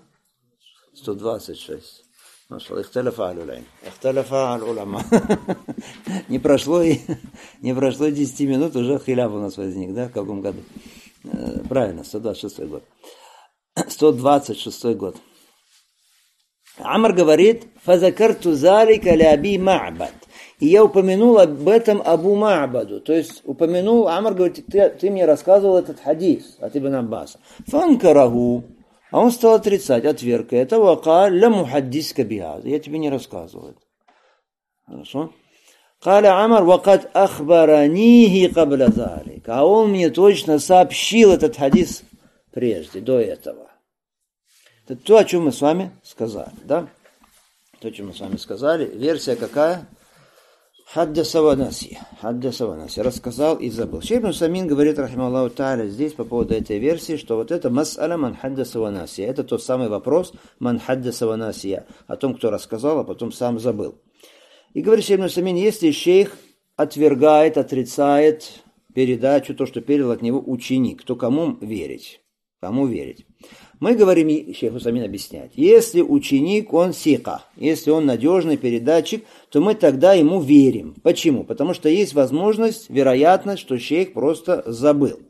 S1: 126. Машаллах, ихталяфа аль-улайм. Ихталяфа аль-уляма. Не прошло 10 минут, уже хиляф у нас возник, да, в каком году? Правильно, 126 год. 126 год. Амр говорит, фазакарту залика ля аби Ма'бад. И я упомянул об этом Абу Ма'баду. То есть упомянул, Амр говорит, ты мне рассказывал этот хадис от Ибн Аббаса. Фанкараху. А он стал отрицать, отверг это. Вакаль ля мухаддиска бихаза. Я тебе не рассказывал это. Хорошо? Каля Амар вакад ахбаранихи кабля залик. А он мне точно сообщил этот хадис прежде, до этого. Это то, о чем мы с вами сказали, да? То, о чем мы с вами сказали. Версия какая? Хаддаса ва насия. Рассказал и забыл. Шейх ибн Усаймин говорит, рахималлаху тааля, здесь по поводу этой версии, что вот это мас'аля ман хаддаса ва насия. Это тот самый вопрос ман хаддаса ва насия. О том, кто рассказал, а потом сам забыл. И говорит шейх ибн Усаймин, если шейх отвергает, отрицает передачу, то, что передал от него ученик, то кому верить? Кому верить? Мы говорим, шейх Усаймин объясняет, если ученик, он сика, если он надежный передатчик, то мы тогда ему верим. Почему? Потому что есть возможность, вероятность, что шейх просто забыл.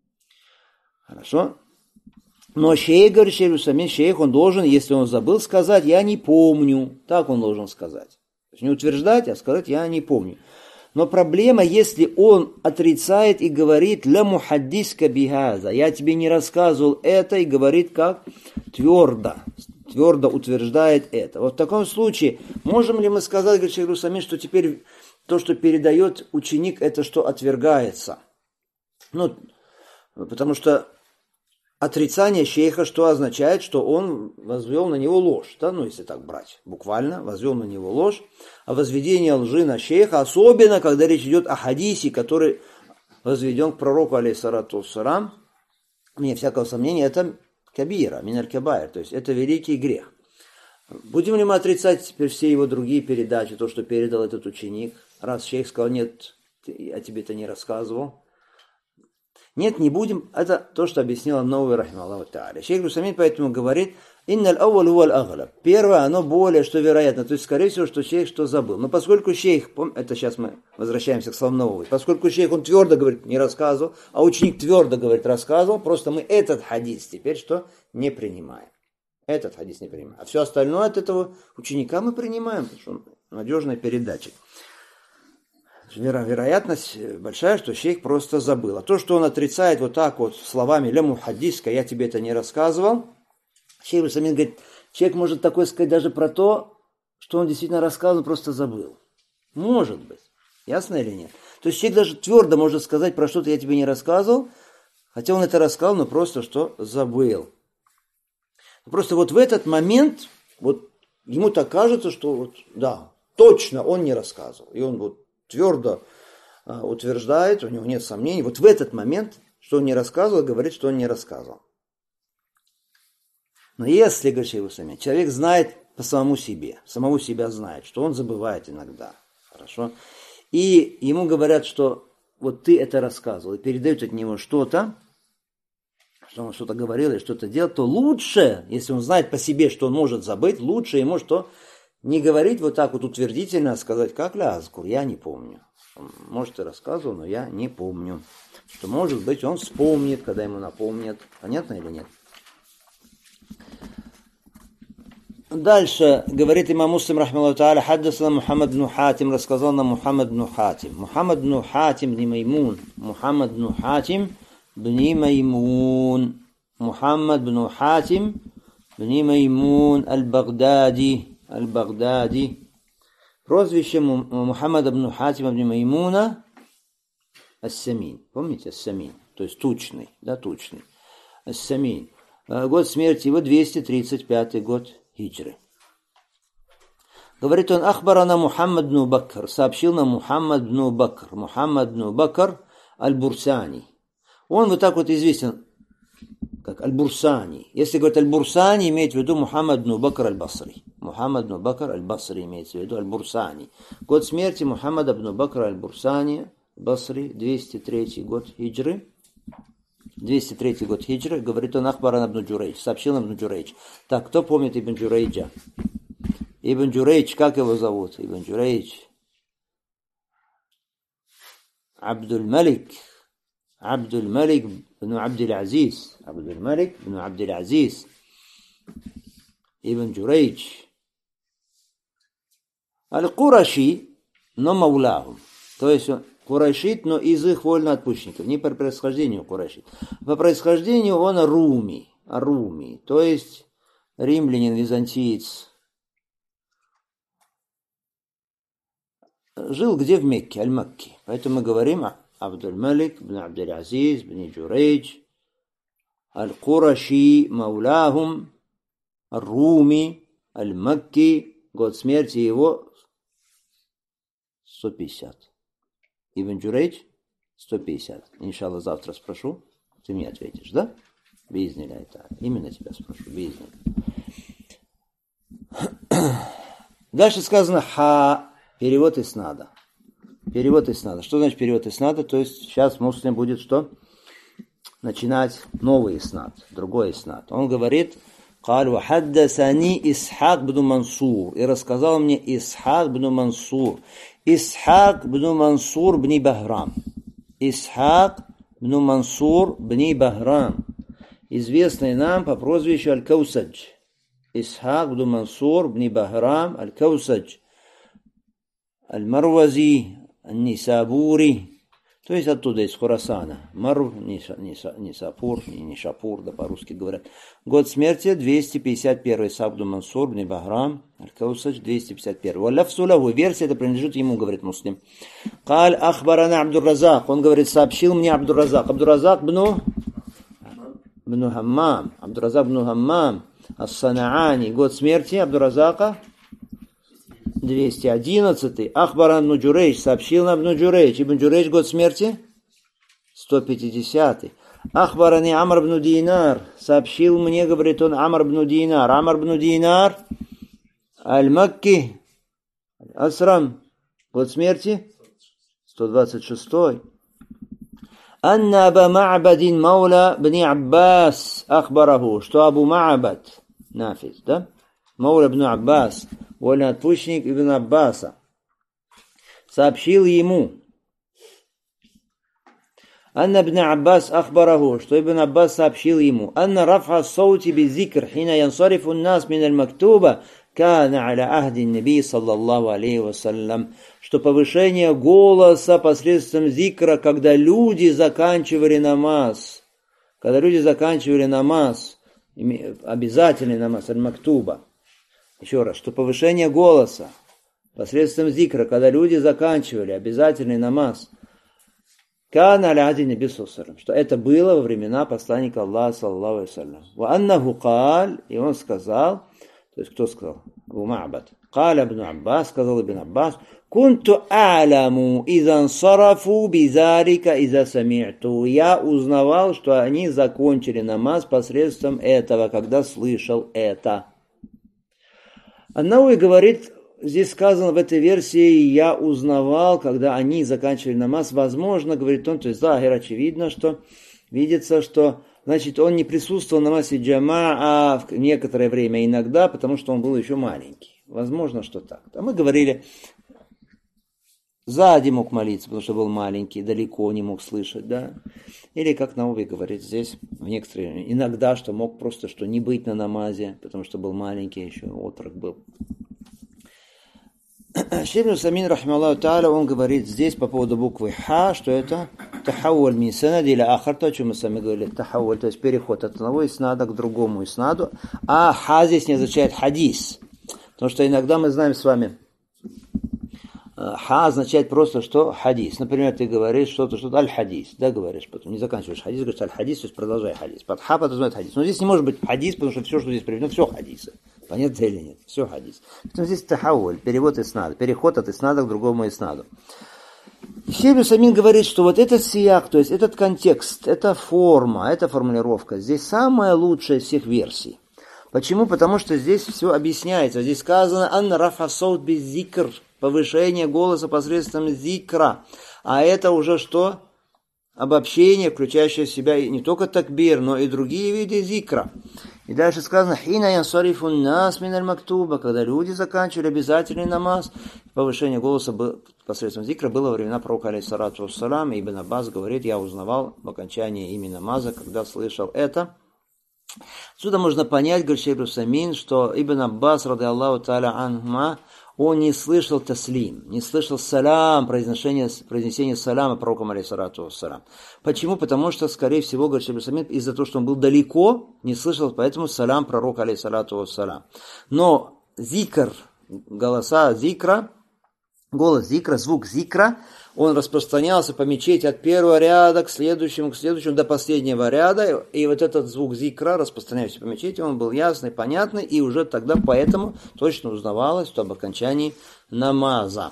S1: Хорошо? Но шейх, говорит шейх Усаймин, шейх, он должен, если он забыл, сказать, я не помню. Так он должен сказать. То есть не утверждать, а сказать, я не помню. Но проблема, если он отрицает и говорит «ля мухаддиска бихаза», я тебе не рассказывал это, и говорит как твердо утверждает это. Вот в таком случае, можем ли мы сказать, говорит шейх Усаймин, что теперь то, что передает ученик, это что отвергается? Ну, потому что отрицание шейха что означает? Что он возвел на него ложь. Да? Ну, если так брать буквально, возвел на него ложь. А возведение лжи на шейха, особенно когда речь идет о хадисе, который возведен к пророку, алейхиссалату вассалам, вне всякого сомнения, это кабира, миналь кабаир, то есть это великий грех. Будем ли мы отрицать теперь все его другие передачи, то, что передал этот ученик, раз шейх сказал, нет, я тебе это не рассказывал? Нет, не будем. Это то, что объяснил Ан-Навави, рахимахуллаху тааля. Шейх Усаймин поэтому говорит, инналь ауаль хуаль аглаб. Первое, оно более, что вероятно. То есть, скорее всего, что шейх что забыл. Но поскольку шейх, это сейчас мы возвращаемся к словам Навави, поскольку шейх, он твердо говорит, не рассказывал, а ученик твердо говорит, рассказывал, просто мы этот хадис теперь что? Не принимаем. Этот хадис не принимаем. А все остальное от этого ученика мы принимаем, потому что он надежный передатчик. Вероятность большая, что шейх просто забыл. А то, что он отрицает вот так вот словами «ля мухаддиска», я тебе это не рассказывал, шейх Усаймин говорит, человек может такое сказать даже про то, что он действительно рассказывал, просто забыл. Может быть. Ясно или нет? То есть человек даже твердо может сказать про что-то я тебе не рассказывал, хотя он это рассказал, но просто что забыл. Просто вот в этот момент вот ему так кажется, что вот, да, точно он не рассказывал. И он вот твердо утверждает, у него нет сомнений. Вот в этот момент, что он не рассказывал, говорит, что он не рассказывал. Но если, говорит шейх Усаймин, человек знает по самому себя знает, что он забывает иногда, хорошо, и ему говорят, что вот ты это рассказывал, и передают от него что-то, что он что-то говорил или что-то делал, то лучше, если он знает по себе, что он может забыть, лучше ему что не говорить вот так вот утвердительно, а сказать, как лязгур, я не помню. Может, и рассказывал, но я не помню. Что, может быть, он вспомнит, когда ему напомнят. Понятно или нет? Дальше говорит имам Муслим, рахмаллаху тааля, хаддасана Мухаммад бн Хатим, рассказал нам Мухаммад бн Хатим. Мухаммад бн Хатим бн Маймун. Мухаммад бн Хатим бн Маймун. Мухаммад бн Хатим бн Маймун аль-Багдади. Аль-Багдади. Прозвище Мухаммада бн Хатима бн Маймуна Ас-Самин. Помните Ас-Самин? То есть тучный, да, тучный. Ас-Самин. Год смерти его 235 год хиджры. Говорит он, ахбарана Мухаммад бн Бакр. Сообщил нам Мухаммад бн Бакр. Мухаммад бн Бакр Аль-Бурсани. Он вот так вот известен как Аль-Бурсани. Если говорит Аль-Бурсани, имеется в виду Мухаммад бн Бакр Аль-Басри. Мухаммад бн Бакр Аль-Басри имеется в виду Аль-Бурсани. Год смерти Мухаммада бн Бакр Аль-Бурсани, Басри, 203 год хиджры. 203 год хиджры, говорит он Ахбаран ибн Джурейдж, сообщил ибн Джурейдж. Так, кто помнит ибн Джурейджа? Ибн Джурейдж, как его зовут? Ибн Джурейдж. Абдуль-Малик бн Абдуль-Азиз. Абдуль-Малик бн Абдуль-Азиз. Ибн Джурейдж. Аль-Кураши, но маулахум. То есть он курайшит, но из их вольноотпущенников. Не по происхождению курайшит. По происхождению он руми. То есть римлянин, византиец. Жил где? В Мекке, Аль-Макки. Поэтому мы говорим Абдуль-Малик бн Абдуль-Азиз бн Джурейдж. Аль-Кураши, маулахум. Руми, Аль-Макки. Год смерти его 150. Ибн Джурейдж 150. Иншаллах, завтра спрошу. Ты мне ответишь, да? Биизнилля это. Именно тебя спрошу. Биизнилля. Дальше сказано ха. Перевод иснада. Перевод иснада. Что значит перевод иснада? То есть сейчас муслим будет что? Начинать новый иснад. Другой иснад. Он говорит: قال وحدثني إسحاق بن منصور. И рассказал мне Исхак бн Мансур. Исхак бн Мансур бн Бахрам. Исхак бн Мансур бн Бахрам. Известный нам по прозвищу Аль-Каусадж. Исхак бн Мансур бн Бахрам Аль-Каусадж. Аль-Марвази, Аль-Нисабури. То есть оттуда, из Хурасана. Марв, Нисапур, Нишапур, да по-русски говорят. Год смерти 251. Сабду Мансур, бн Бахрам, Аль-Каусадж, 251. Валлафсулаху, версия это принадлежит ему, говорит Муслим. Каль ахбарана Абдур-Разак. Он говорит, сообщил мне Абдур-Разак. Абдур-Разак бну Хаммам. Абдур-Разак бну Хаммам. Ас-Санаани. Год смерти Абдур-Разака 211. Ахбаран ибн Джурейдж, сообщил нам ибн Джурейдж. Ибн Джурейдж, год смерти 150. Ахбарани Амр ибн Динар, сообщил мне, говорит он, Амр ибн Динар. Амр ибн Динар Аль-Макки Асрам, год смерти 126. Анна Аба Ма'бадин Маула бни Аббас Ахбараху, что Абу Ма'бад Нафис, да? Маула бни Аббас, вольноотпущенник Ибн Аббаса, сообщил ему, Анна ибн Аббас ахбараху, что Ибн Аббас сообщил ему, Анна рафха саути бизикр, хина янсарифу нас мин аль-мактуба, кана аля ахди наби саллаллаху алейхи вассалям, что повышение голоса посредством зикра, когда люди заканчивали намаз, обязательный намаз, аль-мактуба. Еще раз, что повышение голоса посредством зикра, когда люди заканчивали обязательный намаз, кана аля ахди наби саллаллаху алейхи вассалям, что это было во времена посланника Аллаха саллаллаху алейхи вассалям. Ва аннаху каль, и он сказал, то есть кто сказал? Абу Ма'бад. Каля ибн Аббас, сказал ибн Аббас, кунту а'ламу изан сарафу бизарика иза сами'ту. Я узнавал, что они закончили намаз посредством этого, когда слышал это. Ан-Навави говорит, здесь сказано в этой версии, я узнавал, когда они заканчивали намаз. Возможно, говорит он, то есть захир, очевидно, что видится, что значит, он не присутствовал на намазе джамаа в некоторое время, иногда, потому что он был еще маленький. Возможно, что так. А мы говорили, сзади мог молиться, потому что был маленький, далеко не мог слышать, да. Или, как Навави говорит здесь, в некоторые, иногда, что мог просто что не быть на намазе, потому что был маленький, еще отрок был. Шейх Усаймин, рахималлаху тааля, он говорит здесь по поводу буквы Ха, что это тахаввуль мин санади иля ахар, то, о чем мы сами говорили, тахаввуль, то есть переход от одного иснада к другому иснаду, а Ха здесь не означает хадис, потому что иногда мы знаем с вами, Ха означает просто, что хадис. Например, ты говоришь что-то аль-хадис, да, говоришь, потом не заканчиваешь хадис, говоришь аль-хадис, то есть продолжай хадис. Под Ха подразумевает хадис. Но здесь не может быть хадис, потому что все, что здесь приведено, все хадисы. Понятно или нет? Все хадис. Поэтому здесь тахаввуль, перевод иснада, переход от иснада к другому иснаду. Шейх Усаймин говорит, что вот этот сияк, то есть этот контекст, эта форма, эта формулировка, здесь самая лучшая из всех версий. Почему? Потому что здесь все объясняется. Здесь сказано «Анна рафа саут без зикр», повышение голоса посредством зикра. А это уже что? обобщение, включающее в себя не только такбир, но и другие виды зикра. И дальше сказано, хина янсарифу нас миналь мактуба, когда люди заканчивали обязательный намаз, повышение голоса посредством зикра было во времена пророка алейхиссалату вассалам, и Ибн Аббас говорит, я узнавал в окончании имени намаза, когда слышал это. Отсюда можно понять, говорит шейх Русамин, что Ибн Аббас, ради Аллаху та'аля анхума, он не слышал таслим, не слышал салам, произнесение салама пророком алейхиссалату вассалам. Почему? Потому что, скорее всего, говорит шейх Русамин, из-за того, что он был далеко, не слышал, поэтому салам пророка алейхиссалату вассалам. Но зикр, голоса зикра, голос зикра, звук зикра, он распространялся по мечети от первого ряда к следующему до последнего ряда. И вот этот звук зикра, распространяющийся по мечети, он был ясный, понятный, и уже тогда поэтому точно узнавалось, что об окончании намаза.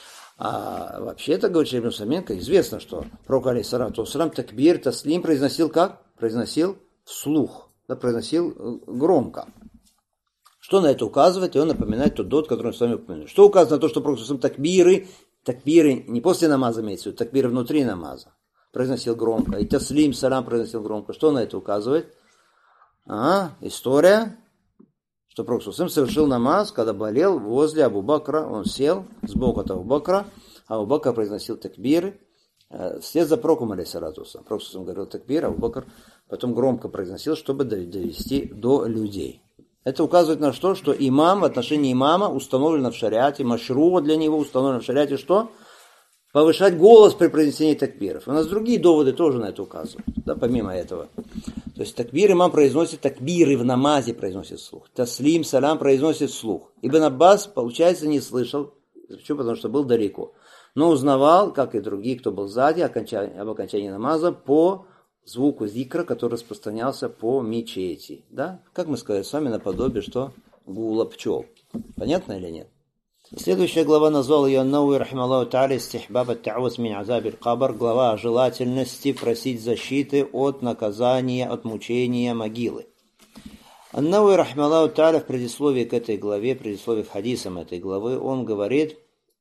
S1: А вообще-то, говорит шейх Ибн Усаймин, известно, что пророк алейхиссалату вассалам такбир, таслим произносил как? Произносил вслух, да, произносил громко. Что на это указывает? И он напоминает тот дот, который мы с вами упомянули. Что указано на то, что пророк такбиры не после намаза имеется в виду, такбиры внутри намаза произносил громко. И таслим, салам произносил громко. Что на это указывает? История, что пророк совершил намаз, когда болел возле Абу Бакра. Он сел сбоку от Абу Бакра. Абу Бакр произносил такбиры. Вслед за пророком алейхиссалату вассалам. Пророк говорил такбир, Абу Бакр потом громко произносил, чтобы довести до людей. Это указывает на что имам, в отношении имама установлено в шариате, машруа для него установлено в шариате, что? Повышать голос при произнесении такбиров. У нас другие доводы тоже на это указывают, да, помимо этого. То есть такбир имам произносит, такбиры в намазе произносит вслух. Таслим, салам произносит вслух. Ибн Аббас, получается, не слышал, почему? Потому что был далеко. Но узнавал, как и другие, кто был сзади, об окончании намаза по звуку зикра, который распространялся по мечети. Да? Как мы сказали с вами, наподобие, что гула пчел. Понятно или нет? Следующая глава назвал ее Ан-Науи рахималлаху та'аля истихбаб ат-та'авуз мин азабиль кабр, глава о желательности просить защиты от наказания, от мучения могилы. Ан-Науи рахималлаху та'аля в предисловии к этой главе, предисловии к хадисам этой главы, он говорит,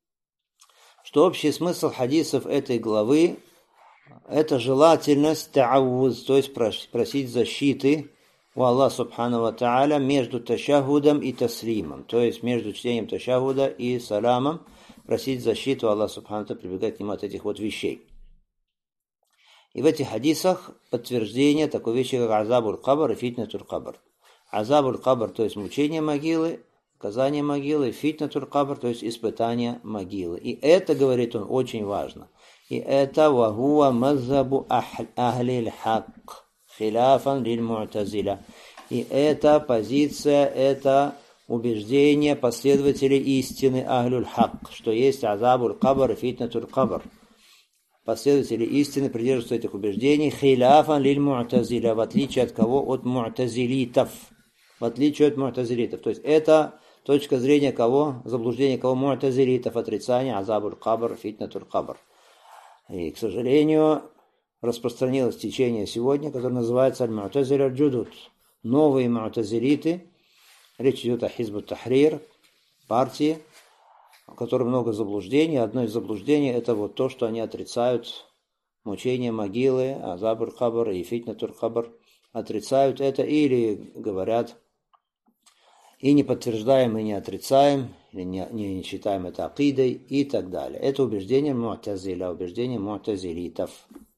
S1: что общий смысл хадисов этой главы это желательность та'авуз, то есть просить защиты у Аллаха субхану ва та'аля между ташахудом и таслимом, то есть между чтением ташахуда и саламом, просить защиту Аллаха субхану ва та'аля, прибегать к нему от этих вот вещей. И в этих хадисах подтверждение такой вещи, как азабуль кабр и фитнатуль кабр. Азабуль кабр, то есть мучение могилы, наказание могилы, фитнатуль кабр, то есть испытание могилы. И это, говорит он, очень важно. И это вахуа маззабу ахлиль хак, хиляфан лиль му'тазиля. И это позиция, это убеждение последователей истины ахлюль хак, что есть азабуль кабр и фитнатуль кабр. Последователи истины придерживаются этих убеждений хиляфан лиль му'тазиля, в отличие от кого? От му'тазилитов. В отличие от му'тазилитов. То есть это точка зрения кого? Заблуждение кого? Му'тазилитов, отрицание азабуль кабр, фитнатуль кабр. И, к сожалению, распространилось течение сегодня, которое называется аль-му'тазиль аль-джудуд. Новые му'тазилиты. Речь идет о Хизб ат-Тахрир, партии, у которой много заблуждений. Одно из заблуждений это вот то, что они отрицают мучение могилы, азаб аль-кабр и фитнатуль кабр. Отрицают это или говорят, и не подтверждаем, и не отрицаем, или не считаем это акидой и так далее. Это убеждение му'тазиля, убеждение му'тазилитов.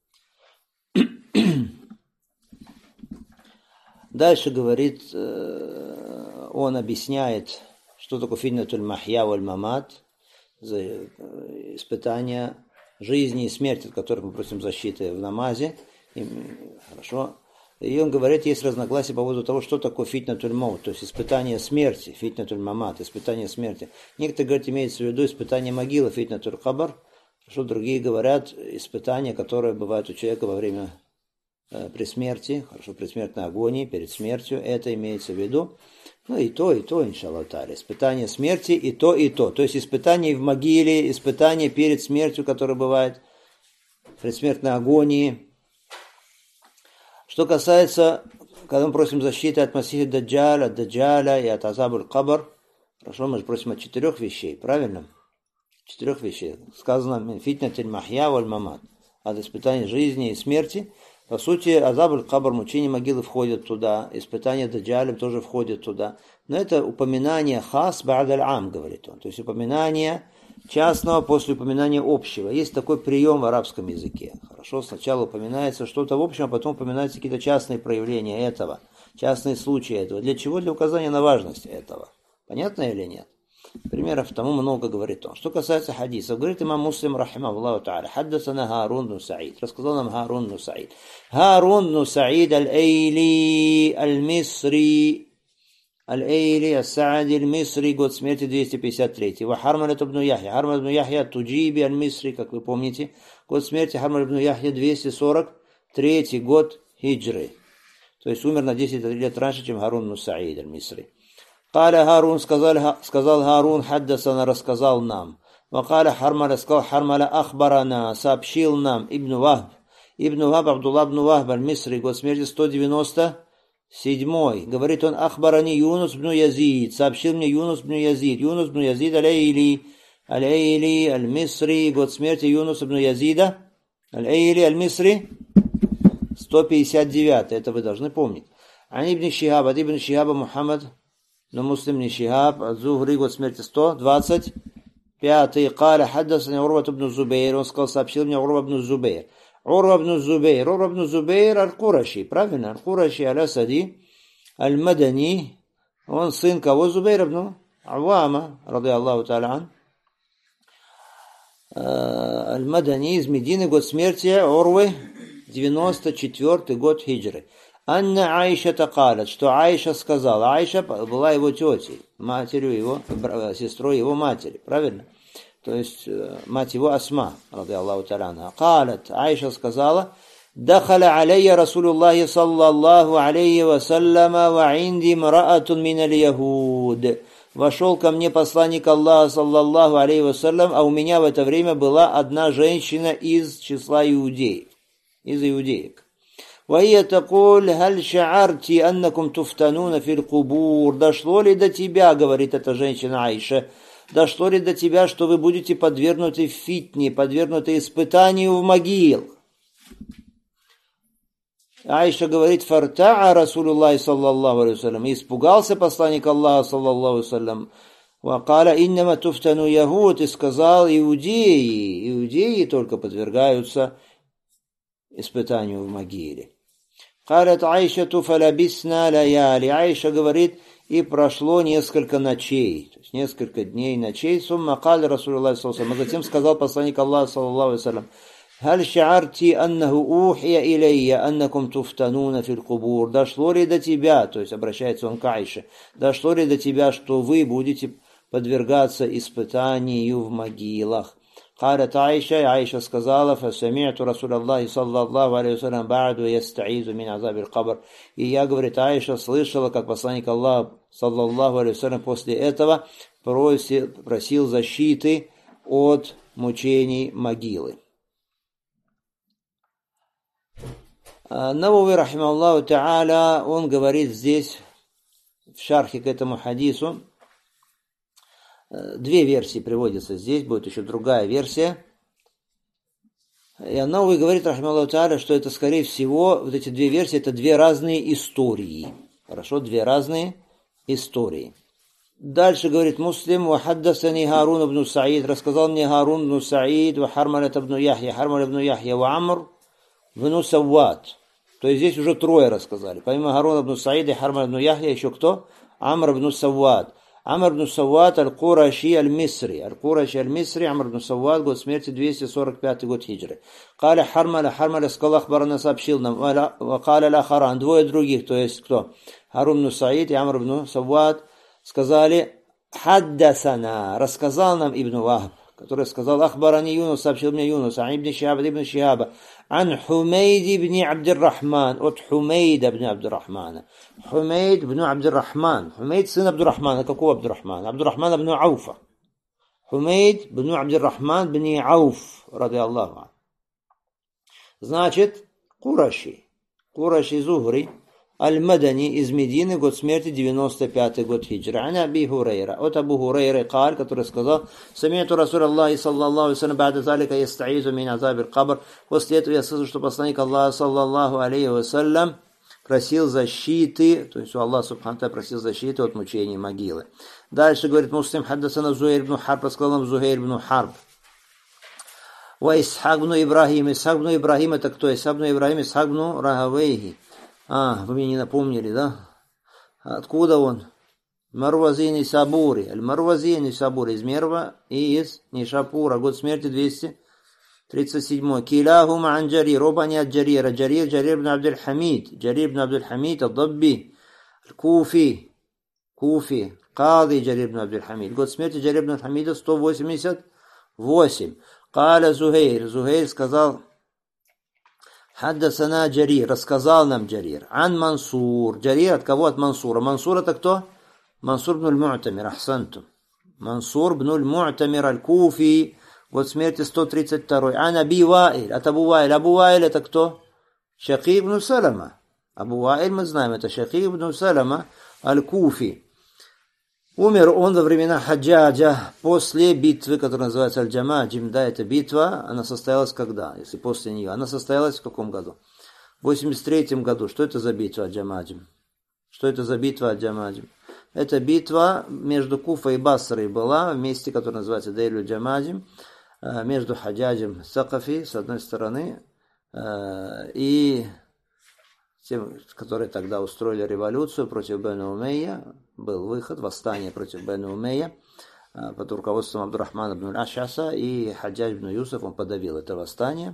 S1: Дальше говорит, он объясняет, что такое фитнатуль махья валь мамат, испытание жизни и смерти, от которых мы просим защиты в намазе. Хорошо. И он говорит, есть разногласия по поводу того, что такое фитнатуль маут, то есть испытание смерти, фитнатуль мамат, испытание смерти. Некоторые говорят, имеется в виду испытание могилы, фитнатуль кабр, что другие говорят, испытания, которые бывают у человека во время при смерти, хорошо, предсмертной агонии, перед смертью, это имеется в виду. Ну и то, иншаллах та'аля. Испытание смерти и то, и то. То есть испытание в могиле, испытание перед смертью, которое бывает в предсмертной агонии. Что касается, когда мы просим защиты от Масиха Даджаля, от Даджаля и от азабуль кабр, хорошо, мы же просим от 4 вещей, правильно? 4 вещей. Сказано фитнатуль махья валь мамат. от испытаний жизни и смерти. По сути, азаб аль-кабр, мучение могилы входит туда, испытание даджалем тоже входит туда. Но это упоминание хас ба'д аль-ам, говорит он. То есть упоминание частного после упоминания общего. Есть такой прием в арабском языке. Хорошо, сначала упоминается что-то в общем, а потом упоминаются какие-то частные проявления этого, частные случаи этого. Для чего? Для указания на важность этого. Понятно или нет? Примеров тому много, говорит он. Что касается хадисов, говорит имам Муслим, рахимахуллаху та'аля, хаддасана Харун бн Саид. Рассказал нам Харун бн Саид. Харун бн Саид аль-Эйли аль-Мисри. Аль-Эйли аль-Саади аль-Мисри, год смерти 253. Ва Хармаль бн Яхья. Хармаль бн Яхья Туджиби аль-Мисри, как вы помните. Год смерти Хармаль бн Яхья 243 год хиджры. То есть умер на 10 лет раньше, чем Харун бн Саид аль-Мисри. قال هارون сказал Харун, حدثنا рассказал нам. وقال حرملة сказал Хармаля أخبرنا сообщил нам Ибн Вахб. Ибн Вахб, Абдулла ибн Вахб аль-Мисри, год смерти 197. Говорит он, أخبرني Юнус ибн Язид, сообщил мне Юнус ибн Язид. Юнус ибн Язид аль-Эйли, аль-Эйли аль-Мисри, год смерти Юнус ибн Язида, аль-Эйли аль-Мисри 159. Это вы должны помнить. Ан ибн Шихаб, от ибн Шихаба Мухаммад, но Муслим не Шихаб, от Зухри, год смерти 125. Каля хаддасани Урва ибн Зубейр, он сказал, сообщил мне Урва ибн Зубейр. Урва ибн Зубейр аль-Кураши, правильно? Аль-Кураши аль-Асади, аль-Мадани, он сын кого? Зубейр ибн Авама, ради Аллаху та'аля. Аль-Мадани из Медины, год смерти Урвы, 94 год хиджры. Анна Аиша тaqalat, что Аиша сказала. Аиша была его тетей, матерью его, сестрой его матери, правильно? То есть мать его Асма, ради Аллаху та'аля. Калат, Аиша сказала, дахаля алейя Расулуллахи саллаллаху алейhi вассаляма ва инди мраатун мин аль-Яхуд. Вошел ко мне посланник Аллаха саллаллаху алейhi вассалям, а у меня в это время была одна женщина из числа иудеев, из иудеек. وهي تقول هل شعرت أنكم تفتنون في القبور. Дошло ли до тебя, говорит эта женщина Аиша, дошло ли до тебя, что вы будете подвергнуты фитне, подвергнуты испытанию в могил? Аиша говорит, фартаа Расулуллахи саллаллаху алейхи вассалям, испугался посланник Аллаха саллаллаху алейхи вассалям. Вакаля иннама туфтану яхуд, и сказал, иудеи только подвергаются испытанию в могиле. Калят Аиша туфалабисна лаяли. Аиша говорит, и прошло несколько ночей, то есть несколько дней и ночей. Сумма каля Расулуллахи саллаллаху алейхи. Затем сказал посланник Аллаха саллаллаху алейхи вассалям, «Халь ша'арти аннаху ухия илейя аннакум туфтануна фил кубур». Дошло ли до тебя, то есть обращается он к Аише, дошло ли до тебя, что вы будете подвергаться испытанию в могилах? قالت Аиша сказала, فسمعت رسول الله صلى الله عليه وسلم بعد يستعيذ من عذاب القبر. И я, говорит, Аиша слышала, как посланник Аллаха саллаллаху алейхи вассалям после этого просил защиты от мучений могилы. Навави рахимахуллаху та'аля, он говорит здесь в шархе к этому хадису. Две версии приводятся здесь, будет еще другая версия. И Ан-Навави говорит, рахимахуллаху та'аля, что это, скорее всего, вот эти две версии, это две разные истории. Хорошо, две разные истории. Дальше говорит Муслим, «Ва хаддасани Харун ибн Саид», рассказал мне Харун ибн Саид, «Ва Хармалят ибн Яхья», Хармаль ибн Яхья, «Ва Амр ибн Савват». То есть здесь уже трое рассказали. Помимо Харуна ибн Саида и Хармаль ибн Яхья, еще кто? Амр ибн Савват. Амр ибн Савват аль-Кураши аль-Мисри. Аль-Кураши аль-Мисри, Амр ибн Савват, год смерти 245 год хиджры. Каля Хармаля сказал, Ахбарана сообщил нам, Каля Лахаран, двое других, то есть кто? Харун ибн Саид и Амр ибн Савват сказали, Хаддасана, рассказал нам Ибн Вахб, который сказал, Ахбарани Юнус, сообщил мне Юнус, Ан ибн Шихаба, Ан Хумейд ибн Абдуррахман, от Хумейда ибн Абдуррахмана. Хумейд ибн Абдуррахман. Хумейд сын Абдуррахмана. Какого Абдуррахмана? Абдуррахман ибн Ауфа. Хумейд ибн Абдуррахман ибн Ауф, ради Аллаху. Значит, Кураши. Кураши Зухри. Аль-Мадани из Медины, год смерти 95-й год хиджра. Ан Аби Хурейра. От Абу Хурейры Каль, который сказал: Сами'ту Расуль Аллахи саллаллаху алейхи вассалям ба'да залика яста'изу мин азабир кабр. После этого я слышу, что посланник Аллаха саллаллаху алейхи вассалям просил защиты, то есть у Аллаха субхану ва тааля просил защиты от мучений могилы. Дальше говорит Муслим: хаддасана Зухайр ибн Харб, рассказал нам Зухайр ибн Харб. Ва Исхак ибн Ибрахим. Исхак ибн Ибрахим это кто? Исхак ибн Ибрахим, Исхак ибн Рахавейхи. Вы мне не напомнили, да? Откуда он? Марвази Нисабури. Аль-Марвази Нисабури из Мерва и из Нишапура. Год смерти 237. Киляхума ан Джарир. Оба они от Джарира. Джарир ибн Абдуль-Хамид. Джарир ибн Абдуль-Хамид Ад-Дабби. Куфи. Кади Джарир ибн Абдуль-Хамид. Год смерти Джарир ибн Хамида 188. Каля Зухайр. Зухайр сказал: Хаддасана Джарир, рассказал нам Джарир. Ан Мансур. Джарир от кого? От Мансура. Мансур это кто? Мансур бн аль-Му'тамир. Ахсантум. Мансур бн аль-Му'тамир аль-Куфи. Год смерти 132. Ан Аби Ваиль. От Абу Ваиль. Абу Ваиль это кто? Шакиб бн Салама. Абу Ваиль мы знаем, это Шакиб бн Салама аль-Куфи. Умер он во времена Хаджаджа, после битвы, которая называется Аль-Джамаджим. Да, эта битва, она состоялась когда? Если после нее. Она состоялась в каком году? В 83-м году. Что это за битва Аль-Джамаджим? Что это за битва Аль-Джамаджим? Это битва между Куфой и Басрой была, в месте, которое называется Дейлю Джамаджим, между Хаджаджем Сакафи, с одной стороны, и тем, которые тогда устроили революцию против Бену Умейя. Был выход, восстание против Бену Умейя под руководством Абдурахмана ибн Аш'аса, и Хаджадж ибн Юсуф, он подавил это восстание.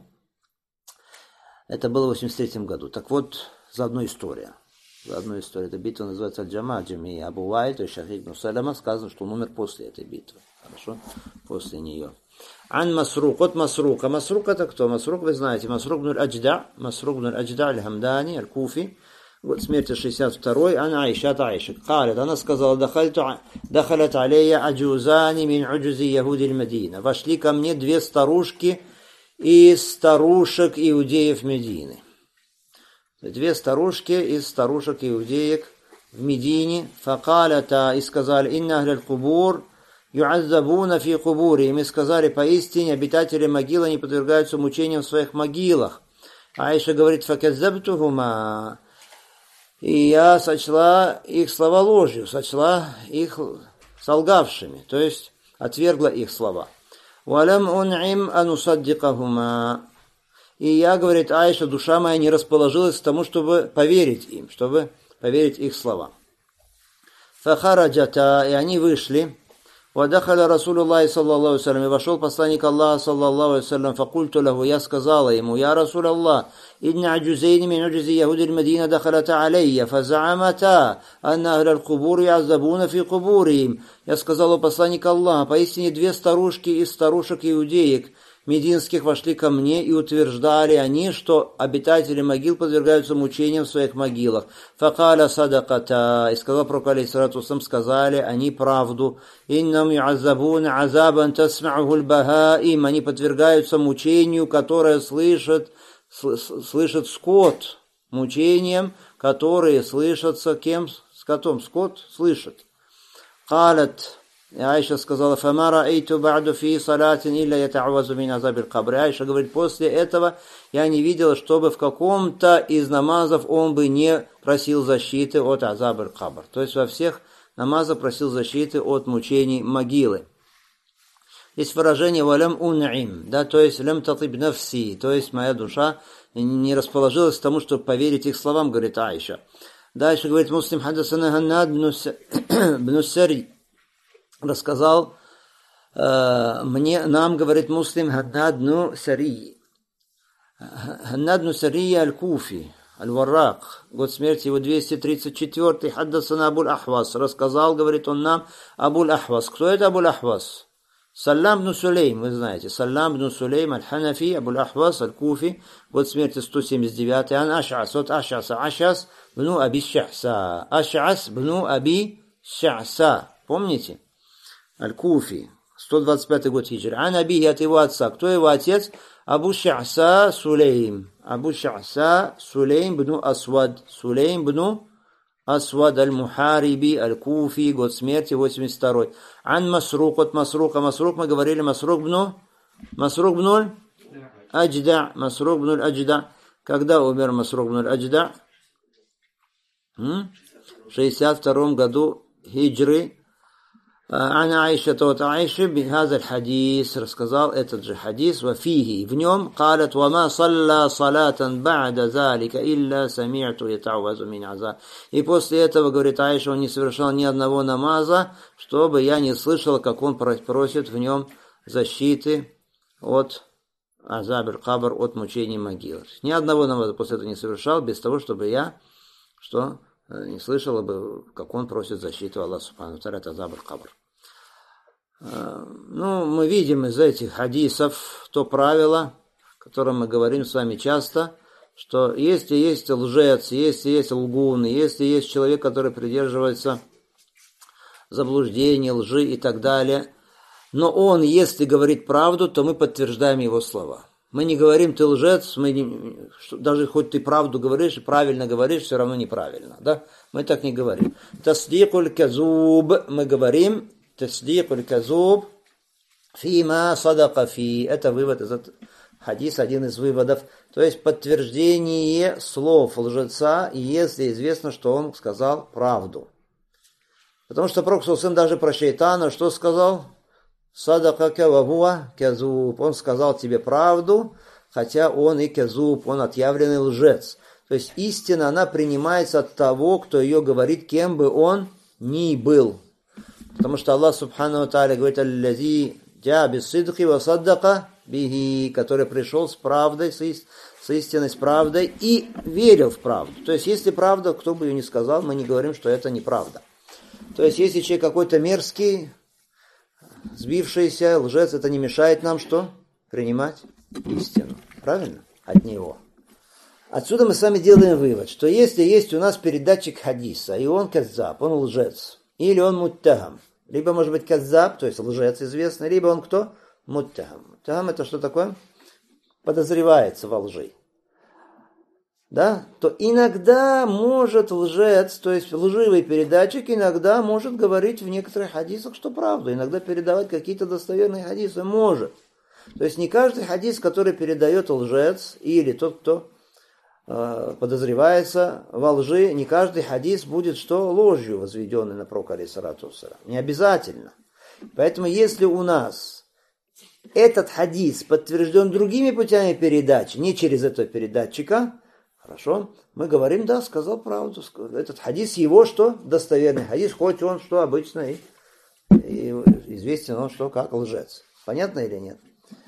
S1: Это было в 83 году. Так вот, заодно история. Эта битва называется Аль-Джамаджим, и Абу Ваиль, то есть Шахид ибн Салама, сказано, что он умер после этой битвы. Хорошо? После нее. Ан Масрук, от Масрука. Масрук это кто? Масрук вы знаете. Масрук бн аль-Аджда. Масрук бн аль-Аджда аль-Хамдани, аль-Куфи. Год смерти 62-й. Ан Аиша, от Аиша. Калит, она сказала: Дахалят алейя аджузани мин уджузи Яхуди аль-Мадина. Вошли ко мне две старушки из старушек иудеев Медины. Две старушки из старушек иудеек в Медине. Факалята, и сказали: Инна ахля аль-кубур ю'аззабуна фи кубурихим. И сказали: поистине обитатели могил, они подвергаются мучениям в своих могилах. Аиша говорит: факаззабтухума. И я сочла их слова ложью, сочла их солгавшими, то есть отвергла их слова. Валям ун'им анусаддикахума. И я, говорит Аиша, душа моя не расположилась к тому, чтобы поверить им, чтобы поверить их словам. Фахараджата, и они вышли. Вадахаля Расулуллахи саллаллаху алейхи вассалям, и вошел посланник Аллаха саллаллаху алейхи вассалям. Факульту лаху, я сказала ему: Я Расул Аллах, инна аджузейни мин уджузи Яхуди аль-Мадина дахалата алейя, фазаамата, анна ахля аль-кубур ю'аззабуна фи кубурихим. Я сказала: посланник Аллаха, поистине две старушки из старушек иудеек мединских вошли ко мне, и утверждали они, что обитатели могил подвергаются мучениям в своих могилах. Факаля садаката, и сказал пророк алейхиссалату вассалям, сказали они правду. Иннам ю'аззабуна азабан тасма'уху аль-бахаим, они подвергаются мучению, которое слышит скот, мучениям, которые слышатся кем? Скотом. Скот слышит. Калят, и Аиша сказала: «Фама ра'айту ба'ду фи салатин илля ятa'авазу мин азабил кабр». Аиша говорит: после этого я не видела, чтобы в каком-то из намазов он бы не просил защиты от азабил кабр. То есть во всех намазах просил защиты от мучений могилы. Есть выражение «валям ун'им», да, то есть «лям татиб нафси», то есть моя душа не расположилась к тому, чтобы поверить их словам, говорит Аиша. Дальше говорит Муслим: хаддасана Ханнад бн Сари. Рассказал нам, говорит Муслим, Ханнад бн Сари. Ханнад бн Сари аль-Куфи, аль-Варрак. Год смерти его 234-й. Хаддасана Абуль Ахвас. Рассказал, говорит он нам, Абуль Ахвас. Кто это Абуль Ахвас? Саллам бн Сулейм, вы знаете. Саллам бн Сулейм аль-Ханафи, Абуль Ахвас аль-Куфи. Год смерти 179-й. Ан Аш'ас, от Аш'аса. Аш'ас бн Аби Шахса. Аш'ас бн Аби Шахса. Помните? Аль-Куфи, 125 год хиджры. Ан Абихи, от его отца. Кто его отец? Абу Ша'са Сулейм. Абу Ша'са Сулейм бну Асвад. Сулейм бну Асвад аль-Мухариби, аль-Куфи, год смерти 82-й. Ан Масрук, от Масрука. Масрук, мы говорили, Масрук бну Аджда. Масрук бну Аджда. Когда умер Масрук бну Аджда? В 62 году хиджры. Ана Аиша, тот Аиша, бихазаль хадис, рассказал этот же хадис, вафихи, в нем, калят, вама салла салатан ба'да залика, илля сами'ту ятауазу мин аза. И после этого, говорит Аиша, он не совершал ни одного намаза, чтобы я не слышал, как он просит в нем защиты от азаб аль-кабр, от мучений могилы. Ни одного намаза после этого не совершал, без того, чтобы я, не слышала бы, как он просит защиту Аллаха субхану ва тааля от азаб аль-кабр. Мы видим из этих хадисов то правило, о котором мы говорим с вами часто, что если есть лжец, если есть лгун, если есть человек, который придерживается заблуждений, лжи и так далее, но он, если говорит правду, то мы подтверждаем его слова. Мы не говорим, ты лжец, даже хоть ты правду говоришь и правильно говоришь, все равно неправильно. Да? Мы так не говорим. Тасдикуль казуб, мы говорим, тасдикуль казуб, фима садака фи. Это вывод из этого хадиса, один из выводов. То есть подтверждение слов лжеца, если известно, что он сказал правду. Потому что Пророк ﷺ даже про шайтана что сказал? Садакака вагуа казуб. Он сказал тебе правду, хотя он и казуб, он отъявленный лжец. То есть истина, она принимается от того, кто ее говорит, кем бы он ни был. Потому что Аллах субхану ва тааля говорит, аллази джа бис-сидқи ва саддака бихи, который пришел с правдой, с истиной, с правдой и верил в правду. То есть если правда, кто бы ее ни сказал, мы не говорим, что это неправда. То есть если человек какой-то мерзкий, сбившийся, лжец, это не мешает нам что? Принимать истину. Правильно? От него. Отсюда мы с вами делаем вывод, что если есть у нас передатчик хадиса, и он каззаб, он лжец, или он муттахам, либо может быть каззаб, то есть лжец известный, либо он кто? Муттахам. Муттахам это что такое? Подозревается во лжи. Да? То иногда может лжец, то есть лживый передатчик, иногда может говорить в некоторых хадисах, что правда, иногда передавать какие-то достоверные хадисы может. То есть не каждый хадис, который передает лжец, или тот, кто подозревается во лжи, не каждый хадис будет что? Ложью возведенный на пророка алейхиссалату вассалям. Не обязательно. Поэтому если у нас этот хадис подтвержден другими путями передачи, не через этого передатчика, хорошо, мы говорим, да, сказал правду. Этот хадис его что? Достоверный хадис, хоть он что обычно и известен он что как лжец. Понятно или нет?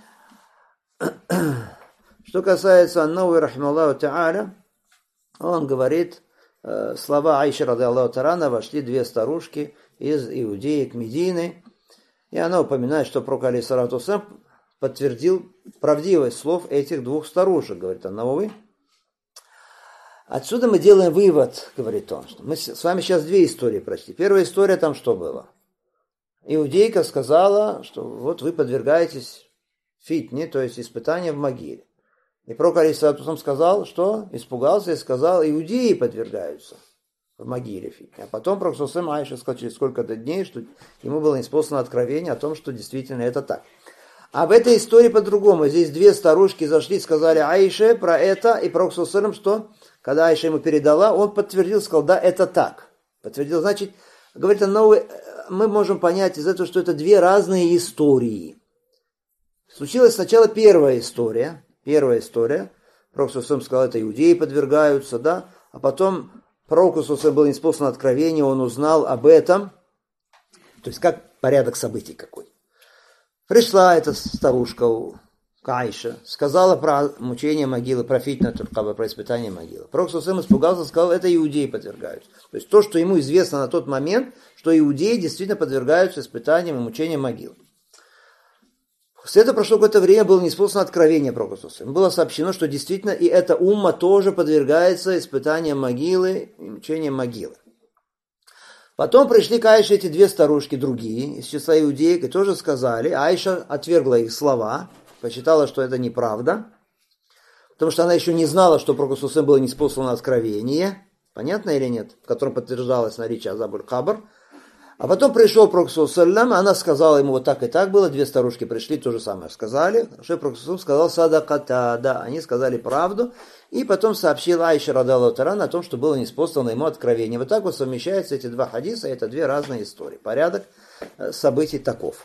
S1: Что касается Ан-Навави рахимахуллаху тааля, он говорит, слова Аиши радиаллаху та'ала, вошли две старушки из Иудеи к Медине, и она упоминает, что пророк алейхиссалату вассалям подтвердил правдивость слов этих двух старушек, говорит Ан-Навави. Отсюда мы делаем вывод, говорит он, что мы с вами сейчас две истории прочли. Первая история там что было? Иудейка сказала, что вот вы подвергаетесь фитне, то есть испытанию в могиле. И пророк алейхиссалату вассалям сказал, что испугался и сказал, иудеи подвергаются в могиле фитне. А потом пророк саллаллаху алейхи ва саллям Аиша сказал через сколько-то дней, что ему было ниспослано откровение о том, что действительно это так. А в этой истории по-другому. Здесь две старушки зашли и сказали Аише про это, и пророк саллаллаху алейхи ва саллям, что когда Аиша ему передала, он подтвердил, сказал, да, это так. Подтвердил, значит, говорит, мы можем понять из этого, что это две разные истории. Случилась сначала первая история. Пророк саллаллаху сказал, это иудеи подвергаются, да. А потом пророку саллаллаху было ниспослано откровение, он узнал об этом. То есть как порядок событий какой. Пришла эта старушка к Аише, сказала про мучение могилы, про фитнатуль кабр, про испытание могилы. Пророк саллаллаху испугался, сказал, это иудеи подвергаются. То есть то, что ему известно на тот момент, что иудеи действительно подвергаются испытаниям и мучениям могилы. После этого прошло какое-то время, было ниспослано откровение пророка саллаллаху алейхи ва саллям. Было сообщено, что действительно и эта умма тоже подвергается испытаниям могилы и мучениям могилы. Потом пришли к Аише эти две старушки другие, из числа иудеек, и тоже сказали, Аиша отвергла их слова,
S2: посчитала, что это неправда, потому что она еще не знала, что пророку ﷺ было ниспослано откровение, понятно или нет, в котором подтверждалось наличие азабуль кабр. А потом пришел пророк ﷺ, она сказала ему, вот так и так было, две старушки пришли, то же самое сказали, что пророк ﷺ сказал садаката, да, они сказали правду, и потом сообщила Айша радаллаху та'аля о том, что было ниспослано ему откровение. Вот так вот совмещаются эти два хадиса, это две разные истории. Порядок событий таков.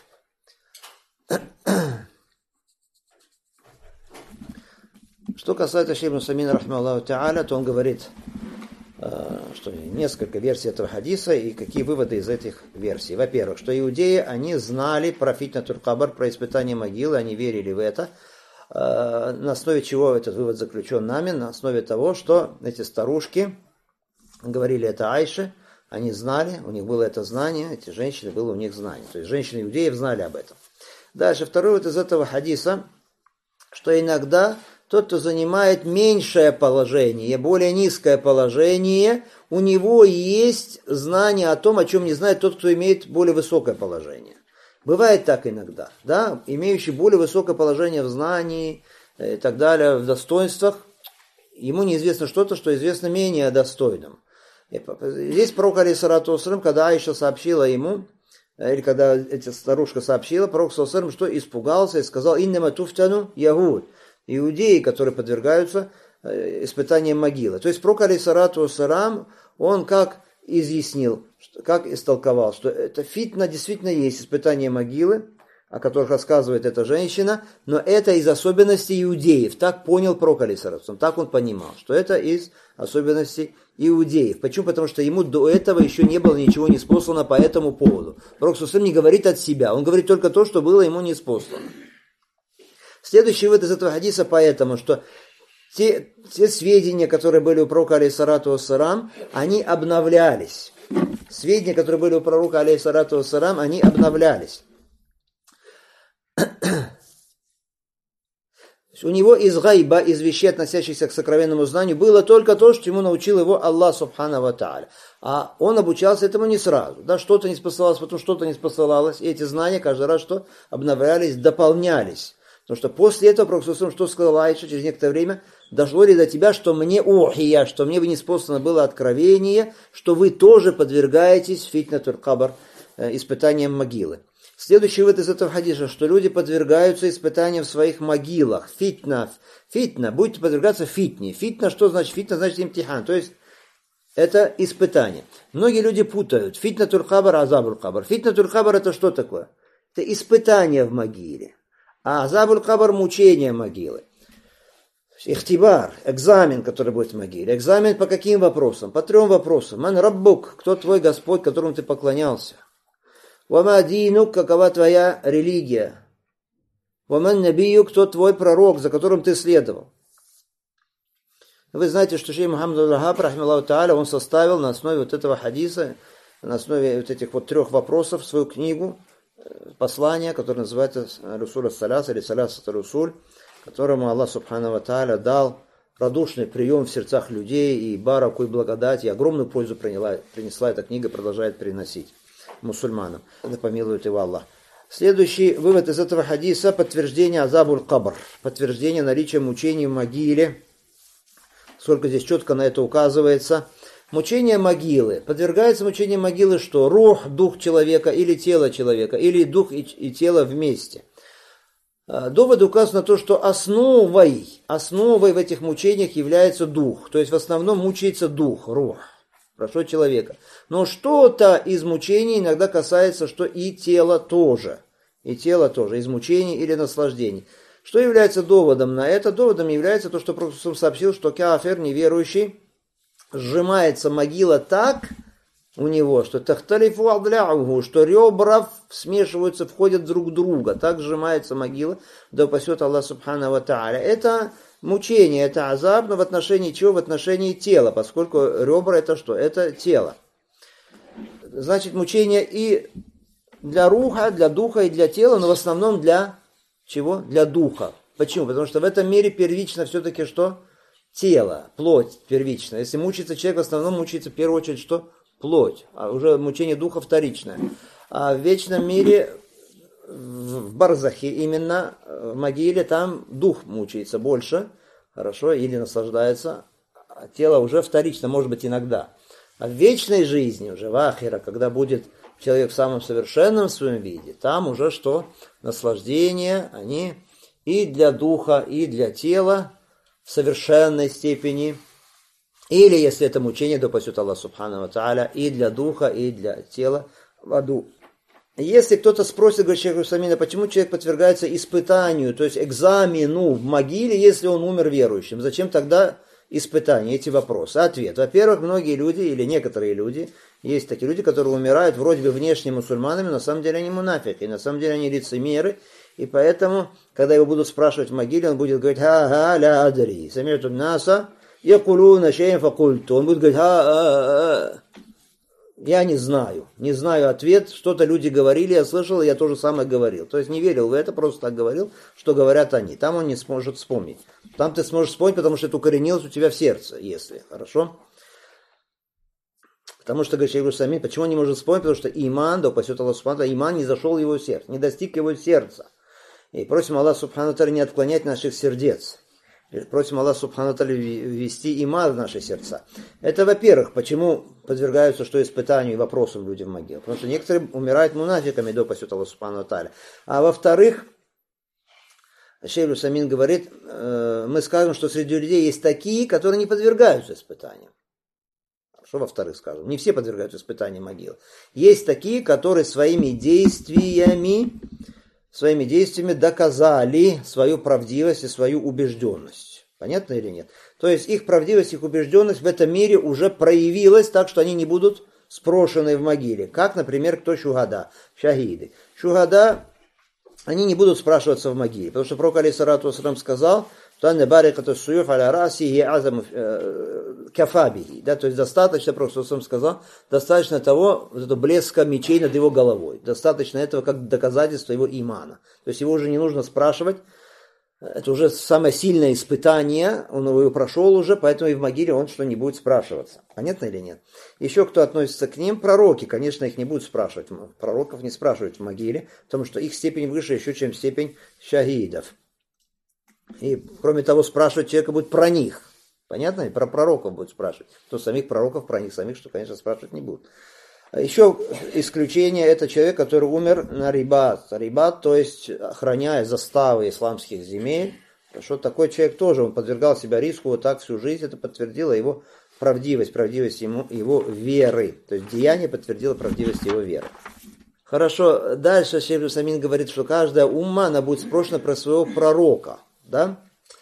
S2: Что касается шейха Самина рахмаллаху та'аля, то он говорит, что несколько версий этого хадиса и какие выводы из этих версий. Во-первых, что иудеи, они знали про фитнатуль кабр, про испытание могилы, они верили в это. На основе чего этот вывод заключен нами? На основе того, что эти старушки говорили это Айше, они знали, у них было это знание, эти женщины, было у них знание. То есть женщины иудеев знали об этом. Дальше, второй вот из этого хадиса, что иногда тот, кто занимает меньшее положение, более низкое положение, у него есть знание о том, о чем не знает тот, кто имеет более высокое положение. Бывает так иногда, да, имеющий более высокое положение в знании и так далее, в достоинствах, ему неизвестно что-то, что известно менее достойным. Здесь пророк алейхиссалату вассалям, когда Аиша сообщила ему, или когда эта старушка сообщила, пророк саллаллаху алейхи ва саллям, что испугался и сказал: «Иннама туфтану ягуд», иудеи, которые подвергаются испытаниям могилы. То есть пророк алейхиссалату вассалям, он как изъяснил, как истолковал, что это фитна действительно есть испытание могилы, о которых рассказывает эта женщина, но это из особенностей иудеев. Так понял пророк алейхиссалату вассалям, так он понимал, что это из особенностей иудеев. Почему? Потому что ему до этого еще не было ничего ниспослано по этому поводу. Пророк ﷺ не говорит от себя, он говорит только то, что было ему ниспослано. Следующий вывод из этого хадиса поэтому, что те сведения, которые были у пророка алейхиссалату вассалам, они обновлялись. Сведения, которые были у пророка алейхиссалату вассалам, они обновлялись. У него из гайба, из вещей, относящихся к сокровенному знанию, было только то, что ему научил его Аллах субхана ва тааля. А он обучался этому не сразу. Да, что-то не спосылалось, потом что-то не спосылалось. И эти знания каждый раз что обновлялись, дополнялись. Потому что после этого пророк ﷺ, что сказал Айша через некоторое время: дошло ли до тебя, что мне ухия, что мне неспослано было откровение, что вы тоже подвергаетесь фитнатуль кабр, испытаниям могилы. Следующий вывод из этого хадиса, что люди подвергаются испытаниям в своих могилах. Фитна, будете подвергаться фитне. Фитна, что значит? Фитна значит имтихан, то есть это испытание. Многие люди путают фитнатуль кабр, азабуль кабр. Фитнатуль кабр это что такое? Это испытание в могиле. А азабуль кабр мучение могилы. Ихтибар, экзамен, который будет в могиле. Экзамен по каким вопросам? По 3 вопросам. Ман раббук, кто твой Господь, которому ты поклонялся? Вама динук, какова твоя религия? Ваман набию, кто твой пророк, за которым ты следовал? Вы знаете, что шейх Мухаммад аль-Вахаб, рахмаллаху тааля, он составил на основе вот этого хадиса, на основе вот этих вот 3 вопросов свою книгу, послание, которое называется Русуль ас-Саляс или Саляс ат-Русуль, которому Аллах субхану ва тааля дал радушный прием в сердцах людей и бараку и благодать, и огромную пользу принесла эта книга, продолжает приносить мусульманам. Да помилует его Аллах. Следующий вывод из этого хадиса: подтверждение азабуль кабр, подтверждение наличия мучений в могиле. Сколько здесь четко на это указывается. Мучение могилы. Подвергается мучению могилы что? Рух, дух человека, или тело человека, или дух и тело вместе. Довод указан на то, что основой в этих мучениях является дух. То есть в основном мучается дух, рух. Прошло человека. Но что-то из мучений иногда касается, что и тело тоже. И тело тоже, из мучений или наслаждений. Что является доводом на это? Доводом является то, что Пророк сообщил, что кафир, неверующий, сжимается могила так у него, что тахталифу адляуху, что ребра смешиваются, входят друг в друга. Так сжимается могила, да упасет Аллах субхану ва тааля. Это мучение, это азаб, но в отношении чего? В отношении тела, поскольку ребра это что? Это тело. Значит, мучение и для руха, для духа и для тела, но в основном для чего? Для духа. Почему? Потому что в этом мире первично все-таки что? Тело, плоть первично. Если мучается человек, в основном мучается в первую очередь что? Плоть. А уже мучение духа вторичное. А в вечном мире в барзахе именно, в могиле, там дух мучается больше, хорошо, или наслаждается, а тело уже вторично, может быть, иногда. А в вечной жизни, уже в ахира, когда будет человек в самом совершенном своем виде, там уже что? Наслаждения, они и для духа, и для тела в совершенной степени. Или, если это мучение, то пасет Аллах Субхану ва Тааля, и для духа, и для тела в аду. Если кто-то спросит, говорит человеку Самина, почему человек подвергается испытанию, то есть экзамену в могиле, если он умер верующим, зачем тогда испытания, эти вопросы? Ответ. Во-первых, многие люди, или некоторые люди, есть такие люди, которые умирают вроде бы внешне мусульманами, но на самом деле они мунафики, на самом деле они лицемеры, и поэтому, когда его будут спрашивать в могиле, он будет говорить «Ха-ха ля адри, самирту наса, якулуна шейн факульту». Он будет говорить «Ха-ха-ха». Я не знаю ответ, что-то люди говорили, я слышал, я тоже самое говорил. То есть не верил в это, просто так говорил, что говорят они. Там он не сможет вспомнить. Там ты сможешь вспомнить, потому что это укоренилось у тебя в сердце, если, хорошо? Потому что, говорит Шейх Самин, почему он не может вспомнить? Потому что иман, да упасет Аллах Субхану, иман не зашел в его сердце, не достиг его сердца. И просим Аллах Субхану не отклонять наших сердец. Просим Аллах Субхану ввести иман в наши сердца. Это, во-первых, почему подвергаются что испытанию и вопросам люди в могиле. Потому что некоторые умирают мунафиками до пасет Аллах Субхану Тааля. А во-вторых, Шейх Самин говорит, мы скажем, что среди людей есть такие, которые не подвергаются испытаниям. Что во-вторых скажем? Не все подвергаются испытаниям могилы. Есть такие, которые своими действиями доказали свою правдивость и свою убежденность. Понятно или нет? То есть их правдивость, их убежденность в этом мире уже проявилась так, что они не будут спрошены в могиле. Как, например, кто шухада, шахиды. Шухада, они не будут спрашиваться в могиле. Потому что пророк алейхиссалату вассалям сказал, что кафабихи. Да, то есть достаточно, пророк сам сказал, достаточно того, вот этого блеска мечей над его головой. Достаточно этого как доказательство его имана. То есть его уже не нужно спрашивать. Это уже самое сильное испытание, он его прошел уже, поэтому и в могиле он что не будет спрашиваться. Понятно или нет? Еще кто относится к ним? Пророки, конечно, их не будут спрашивать. Пророков не спрашивают в могиле, потому что их степень выше еще, чем степень шахидов. И, кроме того, спрашивать человека будет про них. Понятно? И про пророков будут спрашивать. То самих пророков, про них самих, что, конечно, спрашивать не будут. Еще исключение, это человек, который умер на рибат. Рибат, то есть охраняя заставы исламских земель. Хорошо, такой человек тоже, он подвергал себя риску вот так всю жизнь. Это подтвердило его правдивость его веры. То есть деяние подтвердило правдивость его веры. Хорошо, дальше Шейх Самин говорит, что каждая умма, она будет спрошена про своего пророка. Да?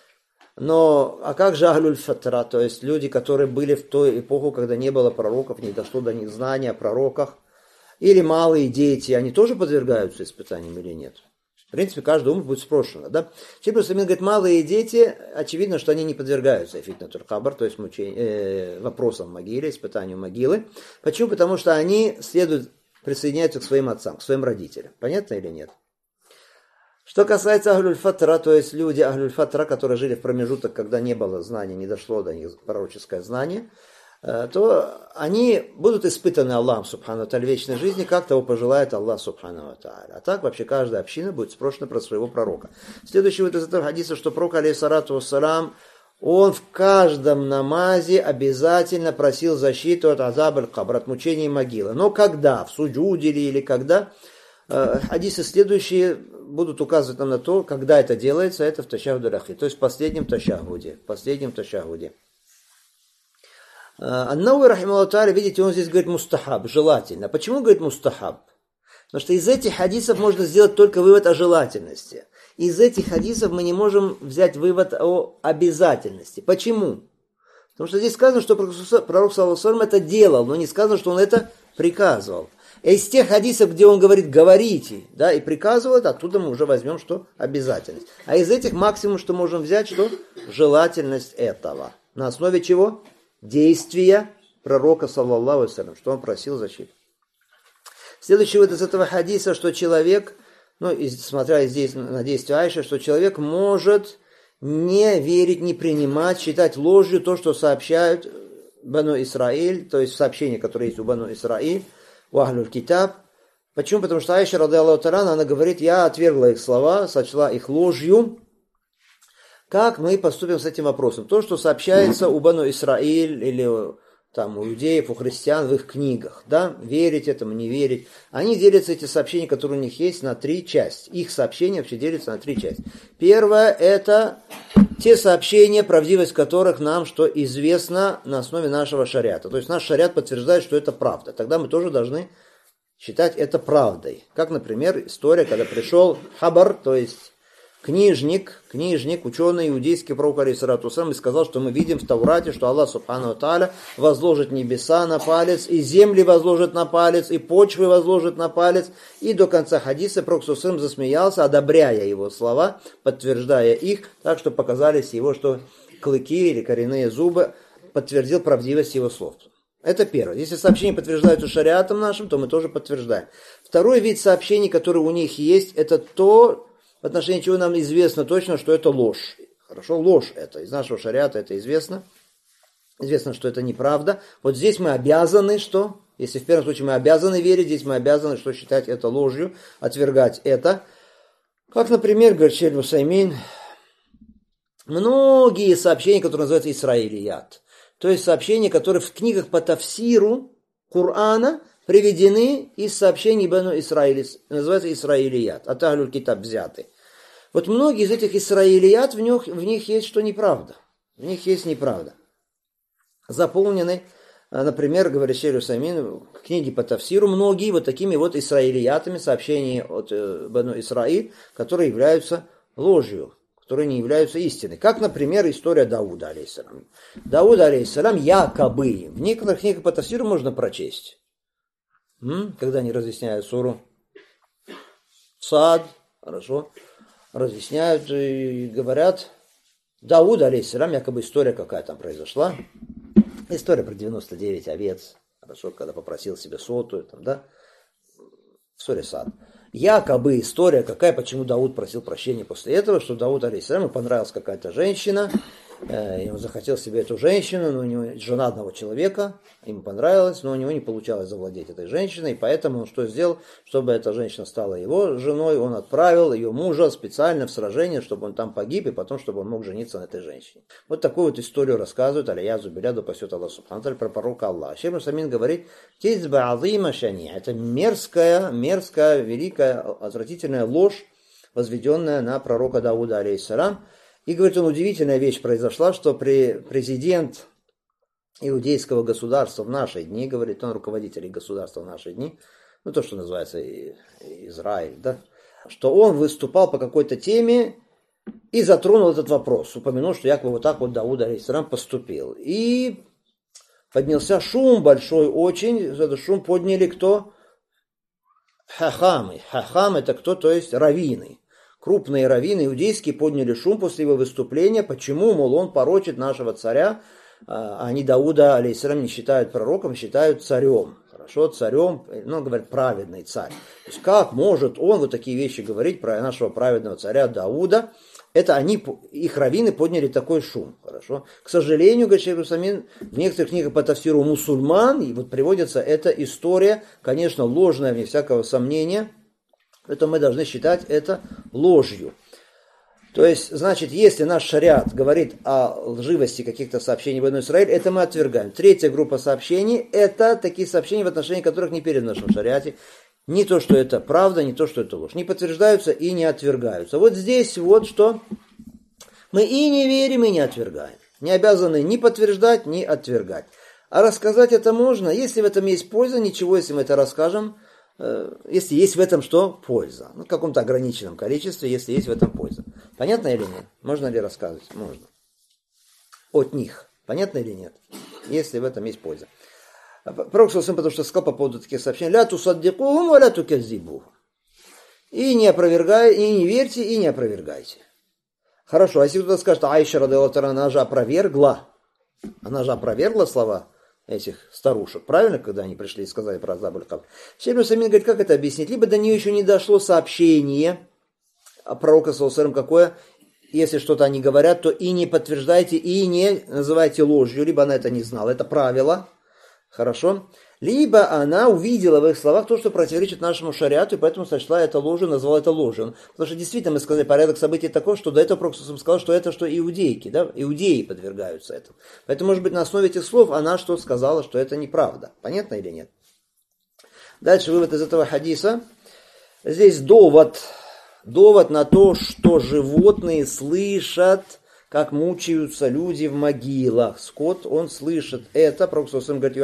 S2: Но, а как же Ахлюль Фатра, то есть люди, которые были в ту эпоху, когда не было пророков, не дошло до них знания о пророках, или малые дети, они тоже подвергаются испытаниям или нет? В принципе, каждый ум будет спрошен. Да? Шейх Самин говорит, малые дети, очевидно, что они не подвергаются фитнатуль кабр, то есть вопросам могилы, испытанию могилы. Почему? Потому что они присоединяются к своим отцам, к своим родителям. Понятно или нет? Что касается Ахлюль Фатра, то есть люди Ахлюль Фатра, которые жили в промежуток, когда не было знания, не дошло до них пророческое знание, то они будут испытаны Аллахом Субхану Тааля в вечной жизни, как того пожелает Аллах Субхану Тааля. А так вообще каждая община будет спрошена про своего пророка. Следующий вот из этого хадиса, что пророк алейхиссалату вассалям, он в каждом намазе обязательно просил защиту от азаб аль-кабр, от мучений могилы. Но когда? В суджуде или когда? Хадисы следующие будут указывать нам на то, когда это делается, это в ташаххуд аль-ахир, то есть в последнем ташаххуде. Ан-Навави рахимахуллаху тааля, видите, он здесь говорит мустахаб, желательно. Почему говорит мустахаб? Потому что из этих хадисов можно сделать только вывод о желательности. Из этих хадисов мы не можем взять вывод о обязательности. Почему? Потому что здесь сказано, что пророк саллаллаху алейхи ва саллям это делал, но не сказано, что он это приказывал. Из тех хадисов, где он говорит «говорите», да, и приказывает, оттуда мы уже возьмем, что обязательность. А из этих максимум, что можем взять, что желательность этого. На основе чего? Действия пророка, саллаллаху алейхи ва саллям, что он просил защиты. Следующий вот из этого хадиса, что человек, смотря здесь на действие Айши, что человек может не верить, не принимать, считать ложью то, что сообщают Бану Исраиль, то есть сообщения, которые есть у Бану Исраиль, у Ахлюль Китаб, Почему? Потому что Аиша, радиаллаху та'аля, она говорит, я отвергла их слова, сочла их ложью. Как мы поступим с этим вопросом? То, что сообщается у Бану Исраиль или там, у иудеев, у христиан в их книгах, да, верить этому, не верить. Они делятся, эти сообщения, которые у них есть, на 3 части. Их сообщения вообще делятся на 3 части. Первое, это те сообщения, правдивость которых нам что известно на основе нашего шариата. То есть наш шариат подтверждает, что это правда. Тогда мы тоже должны считать это правдой. Как, например, история, когда пришел Хабар, то есть книжник, ученый иудейский пророк алейхиссалату вассалам, и сказал, что мы видим в Таурате, что Аллах субхану тааля возложит небеса на палец, и земли возложит на палец, и почвы возложит на палец, и до конца хадиса пророк саллаллаху алейхи засмеялся, одобряя его слова, подтверждая их, так что показались его, что клыки или коренные зубы, подтвердил правдивость его слов. Это первое. Если сообщения подтверждаются шариатом нашим, то мы тоже подтверждаем. Второй вид сообщений, который у них есть, это то, в отношении чего нам известно точно, что это ложь. Хорошо, ложь это. Из нашего шариата это известно. Известно, что это неправда. Вот здесь мы обязаны, что? Если в первом случае мы обязаны верить, здесь мы обязаны, что считать это ложью, отвергать это. Как, например, говорит Шейх Усаймин, многие сообщения, которые называются Исраилият. То есть сообщения, которые в книгах по тафсиру Корана приведены из сообщений Бану Исраиль, называется Исраилият, от Ахлюль Китаб взяты. Вот многие из этих Исраилият, в них есть что неправда. В них есть неправда. Заполнены, например, говорит Шейх Усаймин, книги по тафсиру, многие вот такими вот Исраилиятами, сообщения от Бану Исраиль, которые являются ложью, которые не являются истиной. Как, например, история Дауда, алейхиссалям. Дауд, алейхиссалям, якобы, в некоторых книгах по тафсиру можно прочесть, когда они разъясняют суру Сад, хорошо, разъясняют и говорят, Дауд, алейхиссалям, якобы история какая там произошла, история про 99 овец, хорошо, когда попросил себе 100-ю, там, да, в суре Сад. Якобы история какая, почему Дауд просил прощения после этого, что Дауд, алейхиссалям, ему понравилась какая-то женщина, ему захотел себе эту женщину, но у него жена одного человека, ему понравилось, но у него не получалось завладеть этой женщиной, и поэтому он что сделал, чтобы эта женщина стала его женой, он отправил ее мужа специально в сражение, чтобы он там погиб, и потом, чтобы он мог жениться на этой женщине. Вот такую вот историю рассказывает алейязу билля, да пасет Аллах субхану про пророка Аллаха. Шейх Усаймин говорит, это мерзкая, великая, отвратительная ложь, возведенная на пророка Дауда, алейхиссалям. И, говорит, он, удивительная вещь произошла, что президент иудейского государства в наши дни, говорит, он руководитель государства в наши дни, ну, то, что называется Израиль, да, что он выступал по какой-то теме и затронул этот вопрос, упомянул, что якобы вот так вот Дауд, алейхиссалям, поступил. И поднялся шум большой очень, этот шум подняли кто? Хахамы. Хахам это кто? То есть раввины. Крупные раввины иудейские подняли шум после его выступления. Почему? Мол, он порочит нашего царя. Они Дауда, алейхиссалям, не считают пророком, считают царем. Хорошо, царем, ну, говорят, праведный царь. То есть как может он вот такие вещи говорить про нашего праведного царя Дауда? Это они, их раввины, подняли такой шум. Хорошо. К сожалению, говорит Шейх Усаймин, в некоторых книгах по тафсиру мусульман, и вот приводится эта история, конечно, ложная, вне всякого сомнения, поэтому мы должны считать это ложью. То есть, значит, если наш шариат говорит о лживости каких-то сообщений Бану Исраиль, это мы отвергаем. Третья группа сообщений, это такие сообщения, в отношении которых не переданы в нашем шариате. Не то, что это правда, не то, что это ложь. Не подтверждаются и не отвергаются. Вот здесь вот что. Мы и не верим, и не отвергаем. Не обязаны ни подтверждать, ни отвергать. А рассказать это можно, если в этом есть польза, ничего, если мы это расскажем, если есть в этом что? Польза. Ну, в каком-то ограниченном количестве, если есть в этом польза. Понятно или нет? Можно ли рассказывать? Можно. От них. Понятно или нет? Если в этом есть польза. Пророк саллаллаху, потому что сказал по поводу таких сообщений, ля тусаддикухум ва ля туказзибухум. И не опровергайте, и не верьте, и не опровергайте. Хорошо, а если кто-то скажет, Аиша, радиаллаху та'аля, она же опровергла слова этих старушек, правильно, когда они пришли и сказали про Азабуль Кабр. Шейх Усаймин говорит, как это объяснить? Либо до нее еще не дошло сообщение о пророке саллаллаху какое, если что-то они говорят, то и не подтверждайте, и не называйте ложью, либо она это не знала. Это правило. Хорошо. либо она увидела в их словах то, что противоречит нашему шариату, и поэтому сочла это ложью, назвала это ложью. Потому что действительно, мы сказали, порядок событий такой, что до этого Пророк сказал, что это что иудейки, да, иудеи подвергаются этому. Поэтому, может быть, на основе этих слов она что сказала, что это неправда. Понятно или нет? Дальше вывод из этого хадиса. Здесь довод на то, что животные слышат, как мучаются люди в могилах. Скот, он слышит это. Пророк говорит,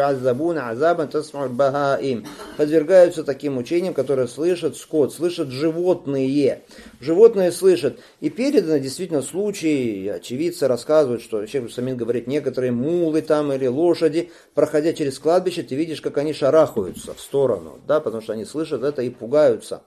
S2: подвергаются таким мучениям, которые слышат скот, слышат животные. Животные слышат. И переданы действительно случаи, очевидцы рассказывают, что Шейх Самин говорит, некоторые мулы там или лошади, проходя через кладбище, ты видишь, как они шарахаются в сторону, да, потому что они слышат это и пугаются.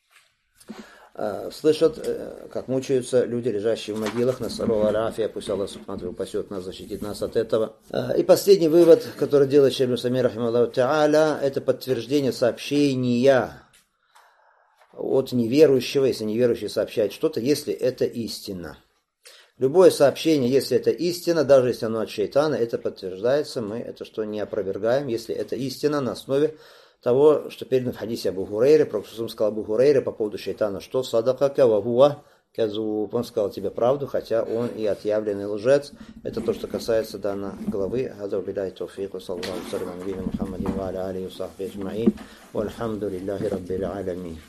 S2: Слышат, как мучаются люди, лежащие в могилах. Насаллаху аляфия, пусть Аллах субхану упасет нас, защитит нас от этого. И последний вывод, который делает Шейх Самин рахимахуллаху тааля, это подтверждение сообщения от неверующего, если неверующий сообщает что-то, если это истина. Любое сообщение, если это истина, даже если оно от шайтана, это подтверждается, мы это что не опровергаем, если это истина на основе того, что передано в хадисе Абу Хурейре. Пророк сказал Абу Хурейре по поводу шайтана, что садакака ва хуа казуб, он сказал тебе правду, хотя он и отъявленный лжец. Это то, что касается данной главы. Хаза билляхи тауфику, саллаллаху алейхи ва саллям, Мухаммадин ва аля алихи ва сахбихи аджмаин, вальхамдулиллахи раббил алямин.